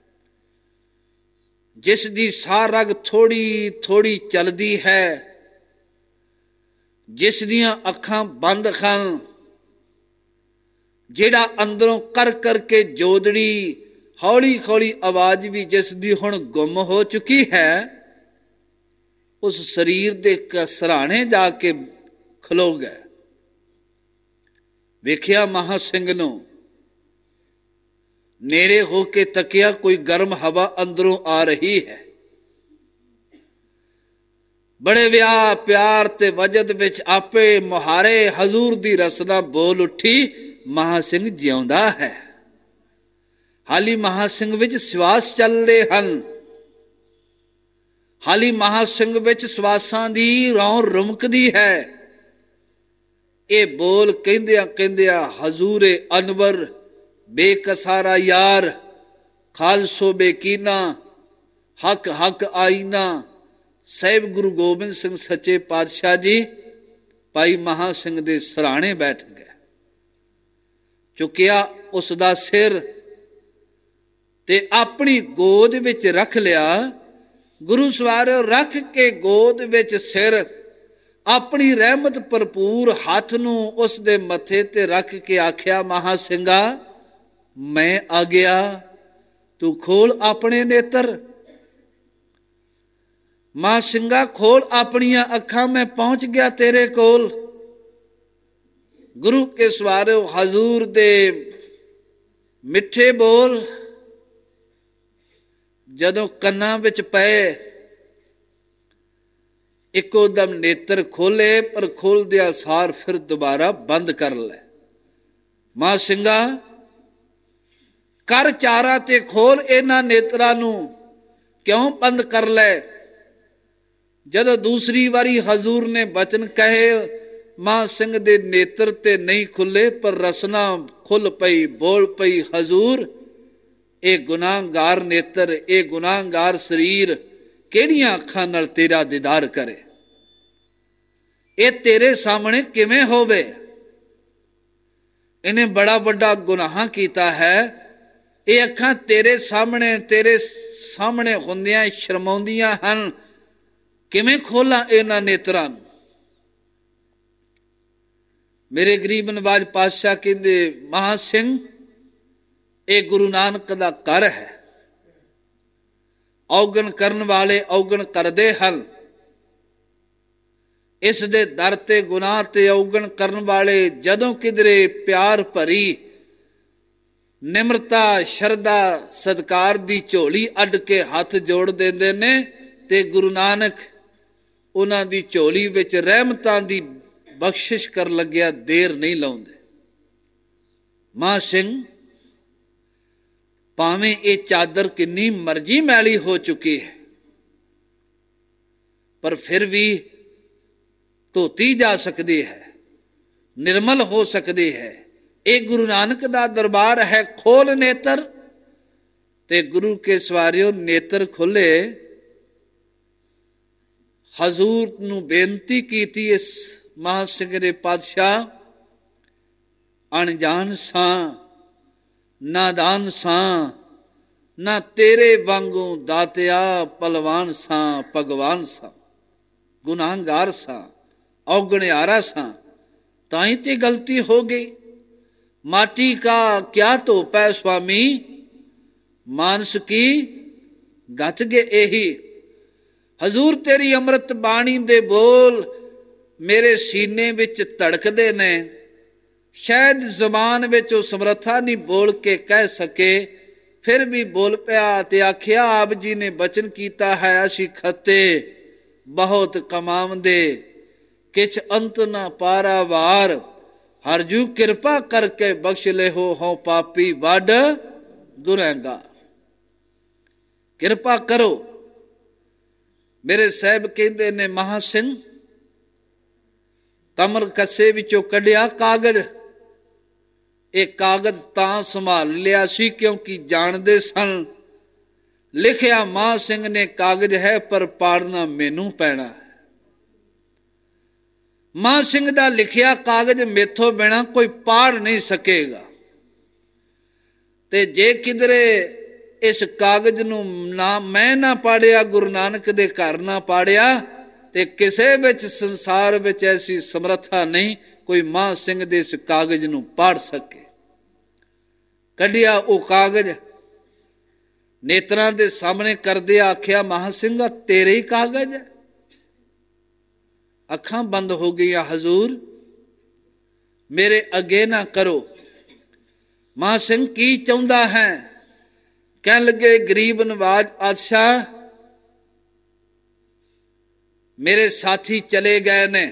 ਜਿਸ ਦੀ ਸਾਹ ਰਗ ਥੋੜੀ ਥੋੜੀ ਚੱਲਦੀ ਹੈ, ਜਿਸ ਦੀਆਂ ਅੱਖਾਂ ਬੰਦ ਹਨ, ਜਿਹੜਾ ਅੰਦਰੋਂ ਕਰ ਕਰਕੇ ਜੋਦੜੀ ਹੌਲੀ ਹੌਲੀ ਆਵਾਜ਼ ਵੀ ਜਿਸ ਦੀ ਹੁਣ ਗੁੰਮ ਹੋ ਚੁੱਕੀ ਹੈ, ਉਸ ਸਰੀਰ ਦੇ ਸਰਾਣੇ ਜਾ ਕੇ ਖਲੋ ਗਏ। ਵੇਖਿਆ ਮਹਾਂ ਸਿੰਘ ਨੂੰ, ਨੇੜੇ ਹੋ ਕੇ ਤੱਕਿਆ, ਕੋਈ ਗਰਮ ਹਵਾ ਅੰਦਰੋਂ ਆ ਰਹੀ ਹੈ। ਬੜੇ ਵਿਆਹ ਪਿਆਰ ਤੇ ਵਜਦ ਵਿੱਚ ਆਪੇ ਮੁਹਾਰੇ ਹਜ਼ੂਰ ਦੀ ਰਸਨਾ ਬੋਲ ਉੱਠੀ, ਮਹਾਂ ਸਿੰਘ ਜਿਉਂਦਾ ਹੈ। ਹਾਲੀ ਮਹਾਂ ਸਿੰਘ ਵਿੱਚ ਸਵਾਸ ਚੱਲਦੇ ਹਨ, ਹਾਲੀ ਮਹਾਂ ਸਿੰਘ ਵਿੱਚ ਸਵਾਸਾਂ ਦੀ ਰੌਂ ਰੁਮਕਦੀ ਹੈ। ਇਹ ਬੋਲ ਕਹਿੰਦਿਆਂ ਕਹਿੰਦਿਆਂ ਹਜ਼ੂਰੇ ਅਨਵਰ ਬੇਕਸਾਰਾ ਯਾਰ, ਖਾਲਸੋ ਬੇਕੀਨਾ, ਹੱਕ ਹੱਕ ਆਈਨਾ, ਸਾਹਿਬ ਗੁਰੂ ਗੋਬਿੰਦ ਸਿੰਘ ਸੱਚੇ ਪਾਤਸ਼ਾਹ ਜੀ ਭਾਈ ਮਹਾਂ ਸਿੰਘ ਦੇ ਸਰਾਣੇ ਬੈਠ ਗਏ। ਚੁੱਕਿਆ ਉਸ ਦਾ ਸਿਰ ਤੇ ਆਪਣੀ ਗੋਦ ਵਿੱਚ ਰੱਖ ਲਿਆ। ਗੁਰੂ ਸਵਾਰਿਓ ਰੱਖ ਕੇ ਗੋਦ ਵਿੱਚ ਸਿਰ, ਆਪਣੀ ਰਹਿਮਤ ਭਰਪੂਰ ਹੱਥ ਨੂੰ ਉਸ ਦੇ ਮੱਥੇ ਤੇ ਰੱਖ ਕੇ ਆਖਿਆ, ਮਹਾਂ ਸਿੰਘਾ ਮੈਂ ਆ ਗਿਆ, ਤੂੰ ਖੋਲ ਆਪਣੇ ਨੇਤਰ। ਮਹਾਂ ਸਿੰਘਾ ਖੋਲ ਆਪਣੀਆਂ ਅੱਖਾਂ, ਮੈਂ ਪਹੁੰਚ ਗਿਆ ਤੇਰੇ ਕੋਲ। ਗੁਰੂ ਕੇ ਸਵਾਰਿਓ ਹਜ਼ੂਰ ਦੇ ਮਿੱਠੇ ਬੋਲ ਜਦੋਂ ਕੰਨਾਂ ਵਿੱਚ ਪਏ, ਇੱਕੋ ਦਮ ਨੇਤਰ ਖੋਲੇ, ਪਰ ਖੋਲਦਿਆਂ ਸਾਰ ਫਿਰ ਦੁਬਾਰਾ ਬੰਦ ਕਰ ਲੈ। ਮਹਾਂ ਸਿੰਘਾ ਕਰ ਚਾਰਾ ਤੇ ਖੋਲ ਇਹਨਾਂ ਨੇਤਰਾਂ ਨੂੰ, ਕਿਉਂ ਬੰਦ ਕਰ ਲੈ। ਜਦੋਂ ਦੂਸਰੀ ਵਾਰੀ ਹਜ਼ੂਰ ਨੇ ਬਚਨ ਕਹੇ, ਮਹਾਂ ਸਿੰਘ ਦੇ ਨੇਤਰ ਤੇ ਨਹੀਂ ਖੁੱਲੇ, ਪਰ ਰਸਨਾ ਖੁੱਲ ਪਈ, ਬੋਲ ਪਈ, ਹਜ਼ੂਰ ਇਹ ਗੁਨਾਹਗਾਰ ਨੇਤਰ, ਇਹ ਗੁਨਾਹਗਾਰ ਸਰੀਰ ਕਿਹੜੀਆਂ ਅੱਖਾਂ ਨਾਲ ਤੇਰਾ ਦੀਦਾਰ ਕਰੇ। ਇਹ ਤੇਰੇ ਸਾਹਮਣੇ ਕਿਵੇਂ ਹੋਵੇ। ਇਹਨੇ ਬੜਾ ਵੱਡਾ ਗੁਨਾਹ ਕੀਤਾ ਹੈ, ਇਹ ਅੱਖਾਂ ਤੇਰੇ ਸਾਹਮਣੇ ਹੁੰਦਿਆਂ ਸ਼ਰਮਾਉਂਦੀਆਂ ਹਨ। ਕਿਵੇਂ ਖੋਲਾਂ ਇਹਨਾਂ ਨੇਤਰਾਂ ਨੂੰ? ਮੇਰੇ ਗਰੀਬ ਨਵਾਜ ਪਾਤਸ਼ਾਹ ਕਹਿੰਦੇ, ਮਹਾਂ ਸਿੰਘ ਇਹ ਗੁਰੂ ਨਾਨਕ ਦਾ ਘਰ ਹੈ। ਔਗਣ ਕਰਨ ਵਾਲੇ ਔਗਣ ਕਰਦੇ ਹਨ। ਇਸ ਦੇ ਦਰ ਤੇ ਗੁਨਾਹ ਤੇ ਔਗਣ ਕਰਨ ਵਾਲੇ ਜਦੋਂ ਕਿਧਰੇ ਪਿਆਰ ਭਰੀ ਨਿਮਰਤਾ ਸ਼ਰਧਾ ਸਤਿਕਾਰ ਦੀ ਝੋਲੀ ਅੱਡ ਕੇ ਹੱਥ ਜੋੜ ਦਿੰਦੇ ਨੇ ਤੇ ਗੁਰੂ ਨਾਨਕ ਉਹਨਾਂ ਦੀ ਝੋਲੀ ਵਿੱਚ ਰਹਿਮਤਾਂ ਦੀ ਬਖਸ਼ਿਸ਼ ਕਰਨ ਲੱਗਿਆ ਦੇਰ ਨਹੀਂ ਲਾਉਂਦੇ। ਮਹਾਂ ਸਿੰਘ ਭਾਵੇਂ ਇਹ ਚਾਦਰ ਕਿੰਨੀ ਮਰਜ਼ੀ ਮੈਲੀ ਹੋ ਚੁੱਕੀ ਹੈ, ਪਰ ਫਿਰ ਵੀ ਧੋਤੀ ਜਾ ਸਕਦੀ ਹੈ, ਨਿਰਮਲ ਹੋ ਸਕਦੀ ਹੈ। ਇਹ ਗੁਰੂ ਨਾਨਕ ਦਾ ਦਰਬਾਰ ਹੈ। ਖੋਲ ਨੇਤਰ। ਤੇ ਗੁਰੂ ਕੇ ਸਵਾਰਿਓ ਨੇਤਰ ਖੋਲੇ। ਹਜ਼ੂਰ ਨੂੰ ਬੇਨਤੀ ਕੀਤੀ ਇਸ ਮਹਾਂ ਸਿੰਘ ਨੇ, ਪਾਤਸ਼ਾਹ ਅਣਜਾਣ ਸਾਂ, ਨਾਦਾਨ ਸਾਂ, ਨਾ ਤੇਰੇ ਵਾਂਗੂ ਦਾਤਿਆ ਪਲਵਾਨ ਸਾਂ, ਭਗਵਾਨ ਸਾਂ, ਗੁਨਾਹਗਾਰ ਸਾਂ, ਔਗਣਿਆਰਾ ਸਾਂ, ਤਾਂ ਹੀ ਤੇ ਗਲਤੀ ਹੋ ਗਈ। ਮਾਟੀ ਕਾ ਕਿਆ ਧੋਪ ਹੈ ਸੁਆਮੀ, ਮਾਨਸ ਕੀ ਗੱਥ ਗੇ ਇਹੀ। ਹਜ਼ੂਰ ਤੇਰੀ ਅੰਮ੍ਰਿਤ ਬਾਣੀ ਦੇ ਬੋਲ ਮੇਰੇ ਸੀਨੇ ਵਿੱਚ ਧੜਕਦੇ ਨੇ। ਸ਼ਾਇਦ ਜ਼ੁਬਾਨ ਵਿੱਚ ਉਹ ਸਮਰੱਥਾ ਨਹੀਂ ਬੋਲ ਕੇ ਕਹਿ ਸਕੇ, ਫਿਰ ਵੀ ਬੋਲ ਪਿਆ ਤੇ ਆਖਿਆ, ਆਪ ਜੀ ਨੇ ਬਚਨ ਕੀਤਾ ਹੈ, ਅਸੀਂ ਖੱਤੇ ਬਹੁਤ ਕਮਾਵੰਦੇ, ਕਿਛ ਅੰਤ ਨਾ ਪਾਰਾਵਾਰ, ਹਰਜੂ ਕਿਰਪਾ ਕਰਕੇ ਬਖਸ਼ ਲਿਓ, ਹਉ ਪਾਪੀ ਵੱਡ ਗੁਨਹਗਾਰ। ਕਿਰਪਾ ਕਰੋ। ਮੇਰੇ ਸਾਹਿਬ ਕਹਿੰਦੇ ਨੇ, ਮਹਾਂ ਸਿੰਘ ਕਮਰ ਕੱਸੇ ਵਿੱਚੋਂ ਕੱਢਿਆ ਕਾਗਜ਼। ਇਹ ਕਾਗਜ਼ ਤਾਂ ਸੰਭਾਲ ਲਿਆ ਸੀ ਕਿਉਂਕਿ ਜਾਣਦੇ ਸਨ ਲਿਖਿਆ ਮਹਾਂ ਸਿੰਘ ਨੇ ਕਾਗਜ਼ ਹੈ, ਪਰ ਪਾੜਨਾ ਮੈਨੂੰ ਪੈਣਾ ਹੈ। ਮਹਾਂ ਸਿੰਘ ਦਾ ਲਿਖਿਆ ਕਾਗਜ਼ ਮੇਥੋਂ ਬਿਨਾਂ ਕੋਈ ਪਾੜ ਨਹੀਂ ਸਕੇਗਾ। ਤੇ ਜੇ ਕਿਧਰੇ ਇਸ ਕਾਗਜ਼ ਨੂੰ ਮੈਂ ਨਾ ਪਾੜਿਆ, ਗੁਰੂ ਨਾਨਕ ਦੇ ਘਰ ਨਾ ਪਾੜਿਆ, ਤੇ ਕਿਸੇ ਵਿੱਚ ਸੰਸਾਰ ਵਿੱਚ ਐਸੀ ਸਮਰੱਥਾ ਨਹੀਂ ਕੋਈ ਮਹਾਂ ਸਿੰਘ ਦੇ ਇਸ ਕਾਗਜ਼ ਨੂੰ ਪਾੜ ਸਕੇ। ਕੱਢਿਆ ਉਹ ਕਾਗਜ਼, ਨੇਤਰਾਂ ਦੇ ਸਾਹਮਣੇ ਕਰਦੇ ਆਖਿਆ, ਮਹਾਂ ਸਿੰਘਾ ਤੇਰੇ ਹੀ ਕਾਗਜ਼ ਹੈ। ਅੱਖਾਂ ਬੰਦ ਹੋ ਗਈਆਂ। ਹਜ਼ੂਰ ਮੇਰੇ ਅੱਗੇ ਨਾ ਕਰੋ। ਮਹਾਂ ਸਿੰਘ ਕੀ ਚਾਹੁੰਦਾ ਹੈ? ਕਹਿਣ ਲੱਗੇ, ਗਰੀਬ ਨਵਾਜ ਪਾਤਸ਼ਾਹ ਮੇਰੇ ਸਾਥੀ ਚਲੇ ਗਏ ਨੇ,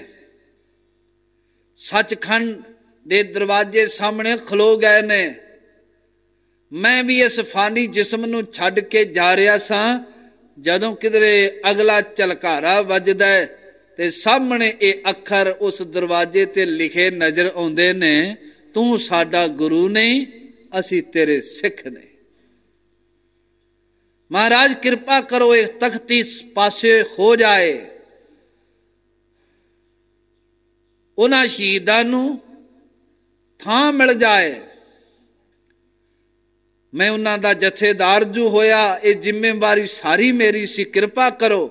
ਸੱਚਖੰਡ ਦੇ ਦਰਵਾਜ਼ੇ ਸਾਹਮਣੇ ਖਲੋ ਗਏ ਨੇ। ਮੈਂ ਵੀ ਇਸ ਫਾਨੀ ਜਿਸਮ ਨੂੰ ਛੱਡ ਕੇ ਜਾ ਰਿਹਾ ਸਾਂ, ਜਦੋਂ ਕਿਧਰੇ ਅਗਲਾ ਝਲਕਾਰਾ ਵੱਜਦਾ ਤੇ ਸਾਹਮਣੇ ਇਹ ਅੱਖਰ ਉਸ ਦਰਵਾਜ਼ੇ ਤੇ ਲਿਖੇ ਨਜ਼ਰ ਆਉਂਦੇ ਨੇ, ਤੂੰ ਸਾਡਾ ਗੁਰੂ ਨਹੀਂ, ਅਸੀਂ ਤੇਰੇ ਸਿੱਖ ਨੇ। ਮਹਾਰਾਜ ਕਿਰਪਾ ਕਰੋ, ਇਹ ਤਖਤੀ ਪਾਸੇ ਹੋ ਜਾਏ। ਉਹਨਾਂ ਸ਼ਹੀਦਾਂ ਨੂੰ ਥਾਂ ਮਿਲ ਜਾਏ। ਮੈਂ ਉਹਨਾਂ ਦਾ ਜਥੇਦਾਰ ਜੋ ਹੋਇਆ, ਇਹ ਜ਼ਿੰਮੇਵਾਰੀ ਸਾਰੀ ਮੇਰੀ ਸੀ, ਕਿਰਪਾ ਕਰੋ।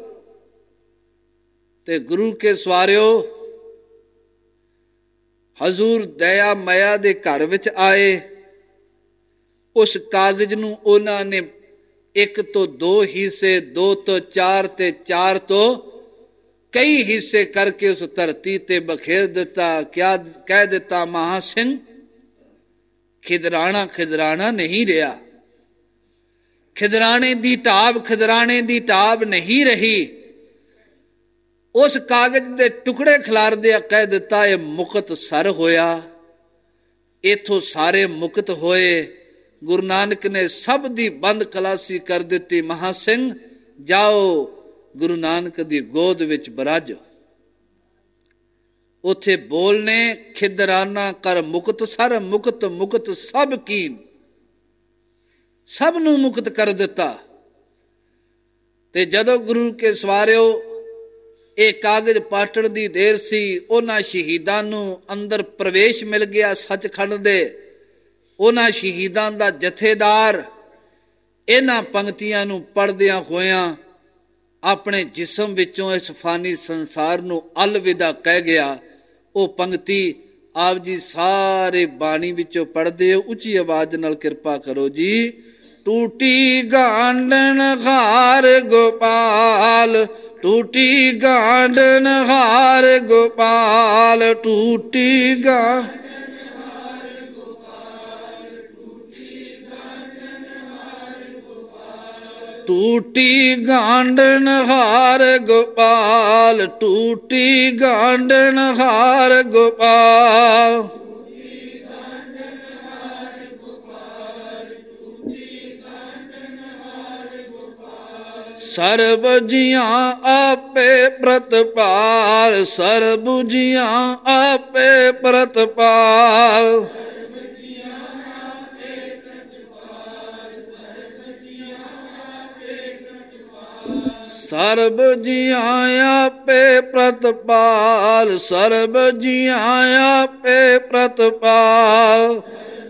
ਤੇ ਗੁਰੂ ਕੇ ਸਵਾਰਿਓ ਹਜ਼ੂਰ ਦਇਆ ਮਾਇਆ ਦੇ ਘਰ ਵਿੱਚ ਆਏ। ਉਸ ਕਾਗਜ਼ ਨੂੰ ਉਹਨਾਂ ਨੇ 1 ਤੋਂ 2 ਹਿੱਸੇ, 2 ਤੋਂ 4 ਤੇ 4 ਤੋਂ ਕਈ ਹਿੱਸੇ ਕਰਕੇ ਉਸ ਧਰਤੀ ਤੇ ਬਖੇਰ ਦਿੱਤਾ। ਕਿਆ ਕਹਿ ਦਿੱਤਾ, ਮਹਾਂ ਸਿੰਘ ਖਿਦਰਾਣਾ ਨਹੀਂ ਰਿਹਾ। ਖਿਦਰਾਣੇ ਦੀ ਢਾਬ ਨਹੀਂ ਰਹੀ। ਉਸ ਕਾਗਜ਼ ਦੇ ਟੁਕੜੇ ਖਿਲਾਰਦਿਆਂ ਕਹਿ ਦਿੱਤਾ, ਇਹ ਮੁਕਤ ਸਰ ਹੋਇਆ। ਇਥੋਂ ਸਾਰੇ ਮੁਕਤ ਹੋਏ। ਗੁਰੂ ਨਾਨਕ ਨੇ ਸਭ ਦੀ ਬੰਦ ਖਲਾਸੀ ਕਰ ਦਿੱਤੀ। ਮਹਾਂ ਸਿੰਘ ਜਾਓ, ਗੁਰੂ ਨਾਨਕ ਦੀ ਗੋਦ ਵਿੱਚ ਬਰਾਜੋ। ਉੱਥੇ ਬੋਲਨੇ, ਖਿਦਰਾਨਾ ਕਰ ਮੁਕਤ ਸਰ, ਮੁਕਤ ਸਭ ਕੀਨ, ਸਭ ਨੂੰ ਮੁਕਤ ਕਰ ਦਿੱਤਾ। ਤੇ ਜਦੋਂ ਗੁਰੂ ਕੇ ਸਵਾਰਿਓ ਇਹ ਕਾਗਜ਼ ਪਾਟਣ ਦੀ ਦੇਰ ਸੀ, ਉਹਨਾਂ ਸ਼ਹੀਦਾਂ ਨੂੰ ਅੰਦਰ ਪ੍ਰਵੇਸ਼ ਮਿਲ ਗਿਆ ਸੱਚਖੰਡ ਦੇ। ਉਹਨਾਂ ਸ਼ਹੀਦਾਂ ਦਾ ਜਥੇਦਾਰ ਇਹਨਾਂ ਪੰਕਤੀਆਂ ਨੂੰ ਪੜ੍ਹਦਿਆਂ ਹੋਇਆਂ ਆਪਣੇ ਜਿਸਮ ਵਿੱਚੋਂ ਇਸ ਫਾਨੀ ਸੰਸਾਰ ਨੂੰ ਅਲਵਿਦਾ ਕਹਿ ਗਿਆ। ਉਹ ਪੰਕਤੀ ਆਪ ਜੀ ਸਾਰੇ ਬਾਣੀ ਵਿੱਚੋਂ ਪੜ੍ਹਦੇ ਹੋ, ਉੱਚੀ ਆਵਾਜ਼ ਨਾਲ ਕਿਰਪਾ ਕਰੋ ਜੀ। ਟੂਟੀ ਗਾਂਡਨ ਹਾਰ ਗੋਪਾਲ, ਟੂਟੀ ਗਾਂਡਨ ਹਾਰ ਗੋਪਾਲ, ਟੂਟੀ ਗਾਂਡਨ ਹਾਰ ਗੋਪਾਲ, ਟੂਟੀ ਗਾਂਡਨ ਹਾਰ ਗੋਪਾਲ, ਟੂਟੀ ਗਾਂਡਨ ਹਾਰ ਗੋਪਾਲ, ਟੂਟੀ ਗਾਂਡਨ ਹਾਰ ਗੋਪਾਲ। ਸਰਬ ਜੀਆਂ ਆਪੇ ਪ੍ਰਤਪਾਲ, ਸਰਬ ਜੀਆਂ ਆਪੇ ਪ੍ਰਤਪਾਲ, ਸਰਬ ਜੀਆਂ ਆਪੇ ਪ੍ਰਤਪਾਲ, ਸਰਬ ਜੀਆਂ ਆਪੇ ਪ੍ਰਤਪਾਲ।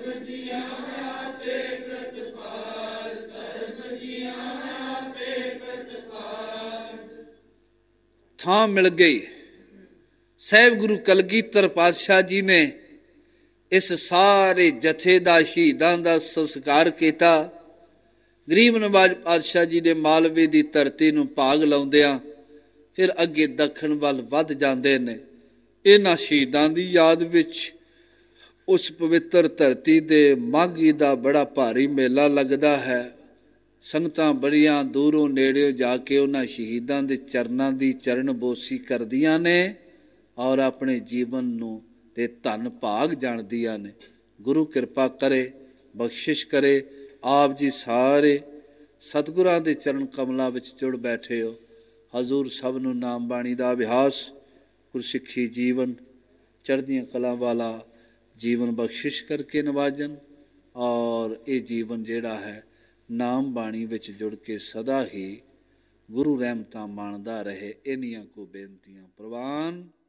ਥਾਂ ਮਿਲ ਗਈ। ਸਾਹਿਬ ਗੁਰੂ ਕਲਗੀਧਰ ਪਾਤਸ਼ਾਹ ਜੀ ਨੇ ਇਸ ਸਾਰੇ ਜਥੇ ਦਾ, ਸ਼ਹੀਦਾਂ ਦਾ ਸੰਸਕਾਰ ਕੀਤਾ। ਗਰੀਬ ਨਵਾਜ ਪਾਤਸ਼ਾਹ ਜੀ ਦੇ ਮਾਲਵੇ ਦੀ ਧਰਤੀ ਨੂੰ ਭਾਗ ਲਾਉਂਦਿਆਂ ਫਿਰ ਅੱਗੇ ਦੱਖਣ ਵੱਲ ਵੱਧ ਜਾਂਦੇ ਨੇ। ਇਹਨਾਂ ਸ਼ਹੀਦਾਂ ਦੀ ਯਾਦ ਵਿੱਚ ਉਸ ਪਵਿੱਤਰ ਧਰਤੀ ਦੇ ਮਾਘੀ ਦਾ ਬੜਾ ਭਾਰੀ ਮੇਲਾ ਲੱਗਦਾ ਹੈ। ਸੰਗਤਾਂ ਬੜੀਆਂ ਦੂਰੋਂ ਨੇੜਿਓਂ ਜਾ ਕੇ ਉਹਨਾਂ ਸ਼ਹੀਦਾਂ ਦੇ ਚਰਨਾਂ ਦੀ ਚਰਨ ਬੋਸੀ ਕਰਦੀਆਂ ਨੇ ਔਰ ਆਪਣੇ ਜੀਵਨ ਨੂੰ ਤੇ ਧਨ ਭਾਗ ਜਾਣਦੀਆਂ ਨੇ। ਗੁਰੂ ਕਿਰਪਾ ਕਰੇ, ਬਖਸ਼ਿਸ਼ ਕਰੇ। ਆਪ ਜੀ ਸਾਰੇ ਸਤਿਗੁਰਾਂ ਦੇ ਚਰਨ ਕਮਲਾਂ ਵਿੱਚ ਜੁੜ ਬੈਠੇ ਹੋ। ਹਜ਼ੂਰ ਸਭ ਨੂੰ ਨਾਮ ਬਾਣੀ ਦਾ ਅਭਿਆਸ, ਗੁਰਸਿੱਖੀ ਜੀਵਨ, ਚੜ੍ਹਦੀਆਂ ਕਲਾਂ ਵਾਲਾ ਜੀਵਨ ਬਖਸ਼ਿਸ਼ ਕਰਕੇ ਨਵਾਜਨ ਔਰ ਇਹ ਜੀਵਨ ਜਿਹੜਾ ਹੈ ਨਾਮ ਬਾਣੀ ਵਿੱਚ ਜੁੜ ਕੇ ਸਦਾ ਹੀ ਗੁਰੂ ਰਹਿਮਤਾਂ ਮਾਣਦਾ ਰਹੇ। ਇੰਨੀਆਂ ਕੋ ਬੇਨਤੀਆਂ ਪ੍ਰਵਾਨ।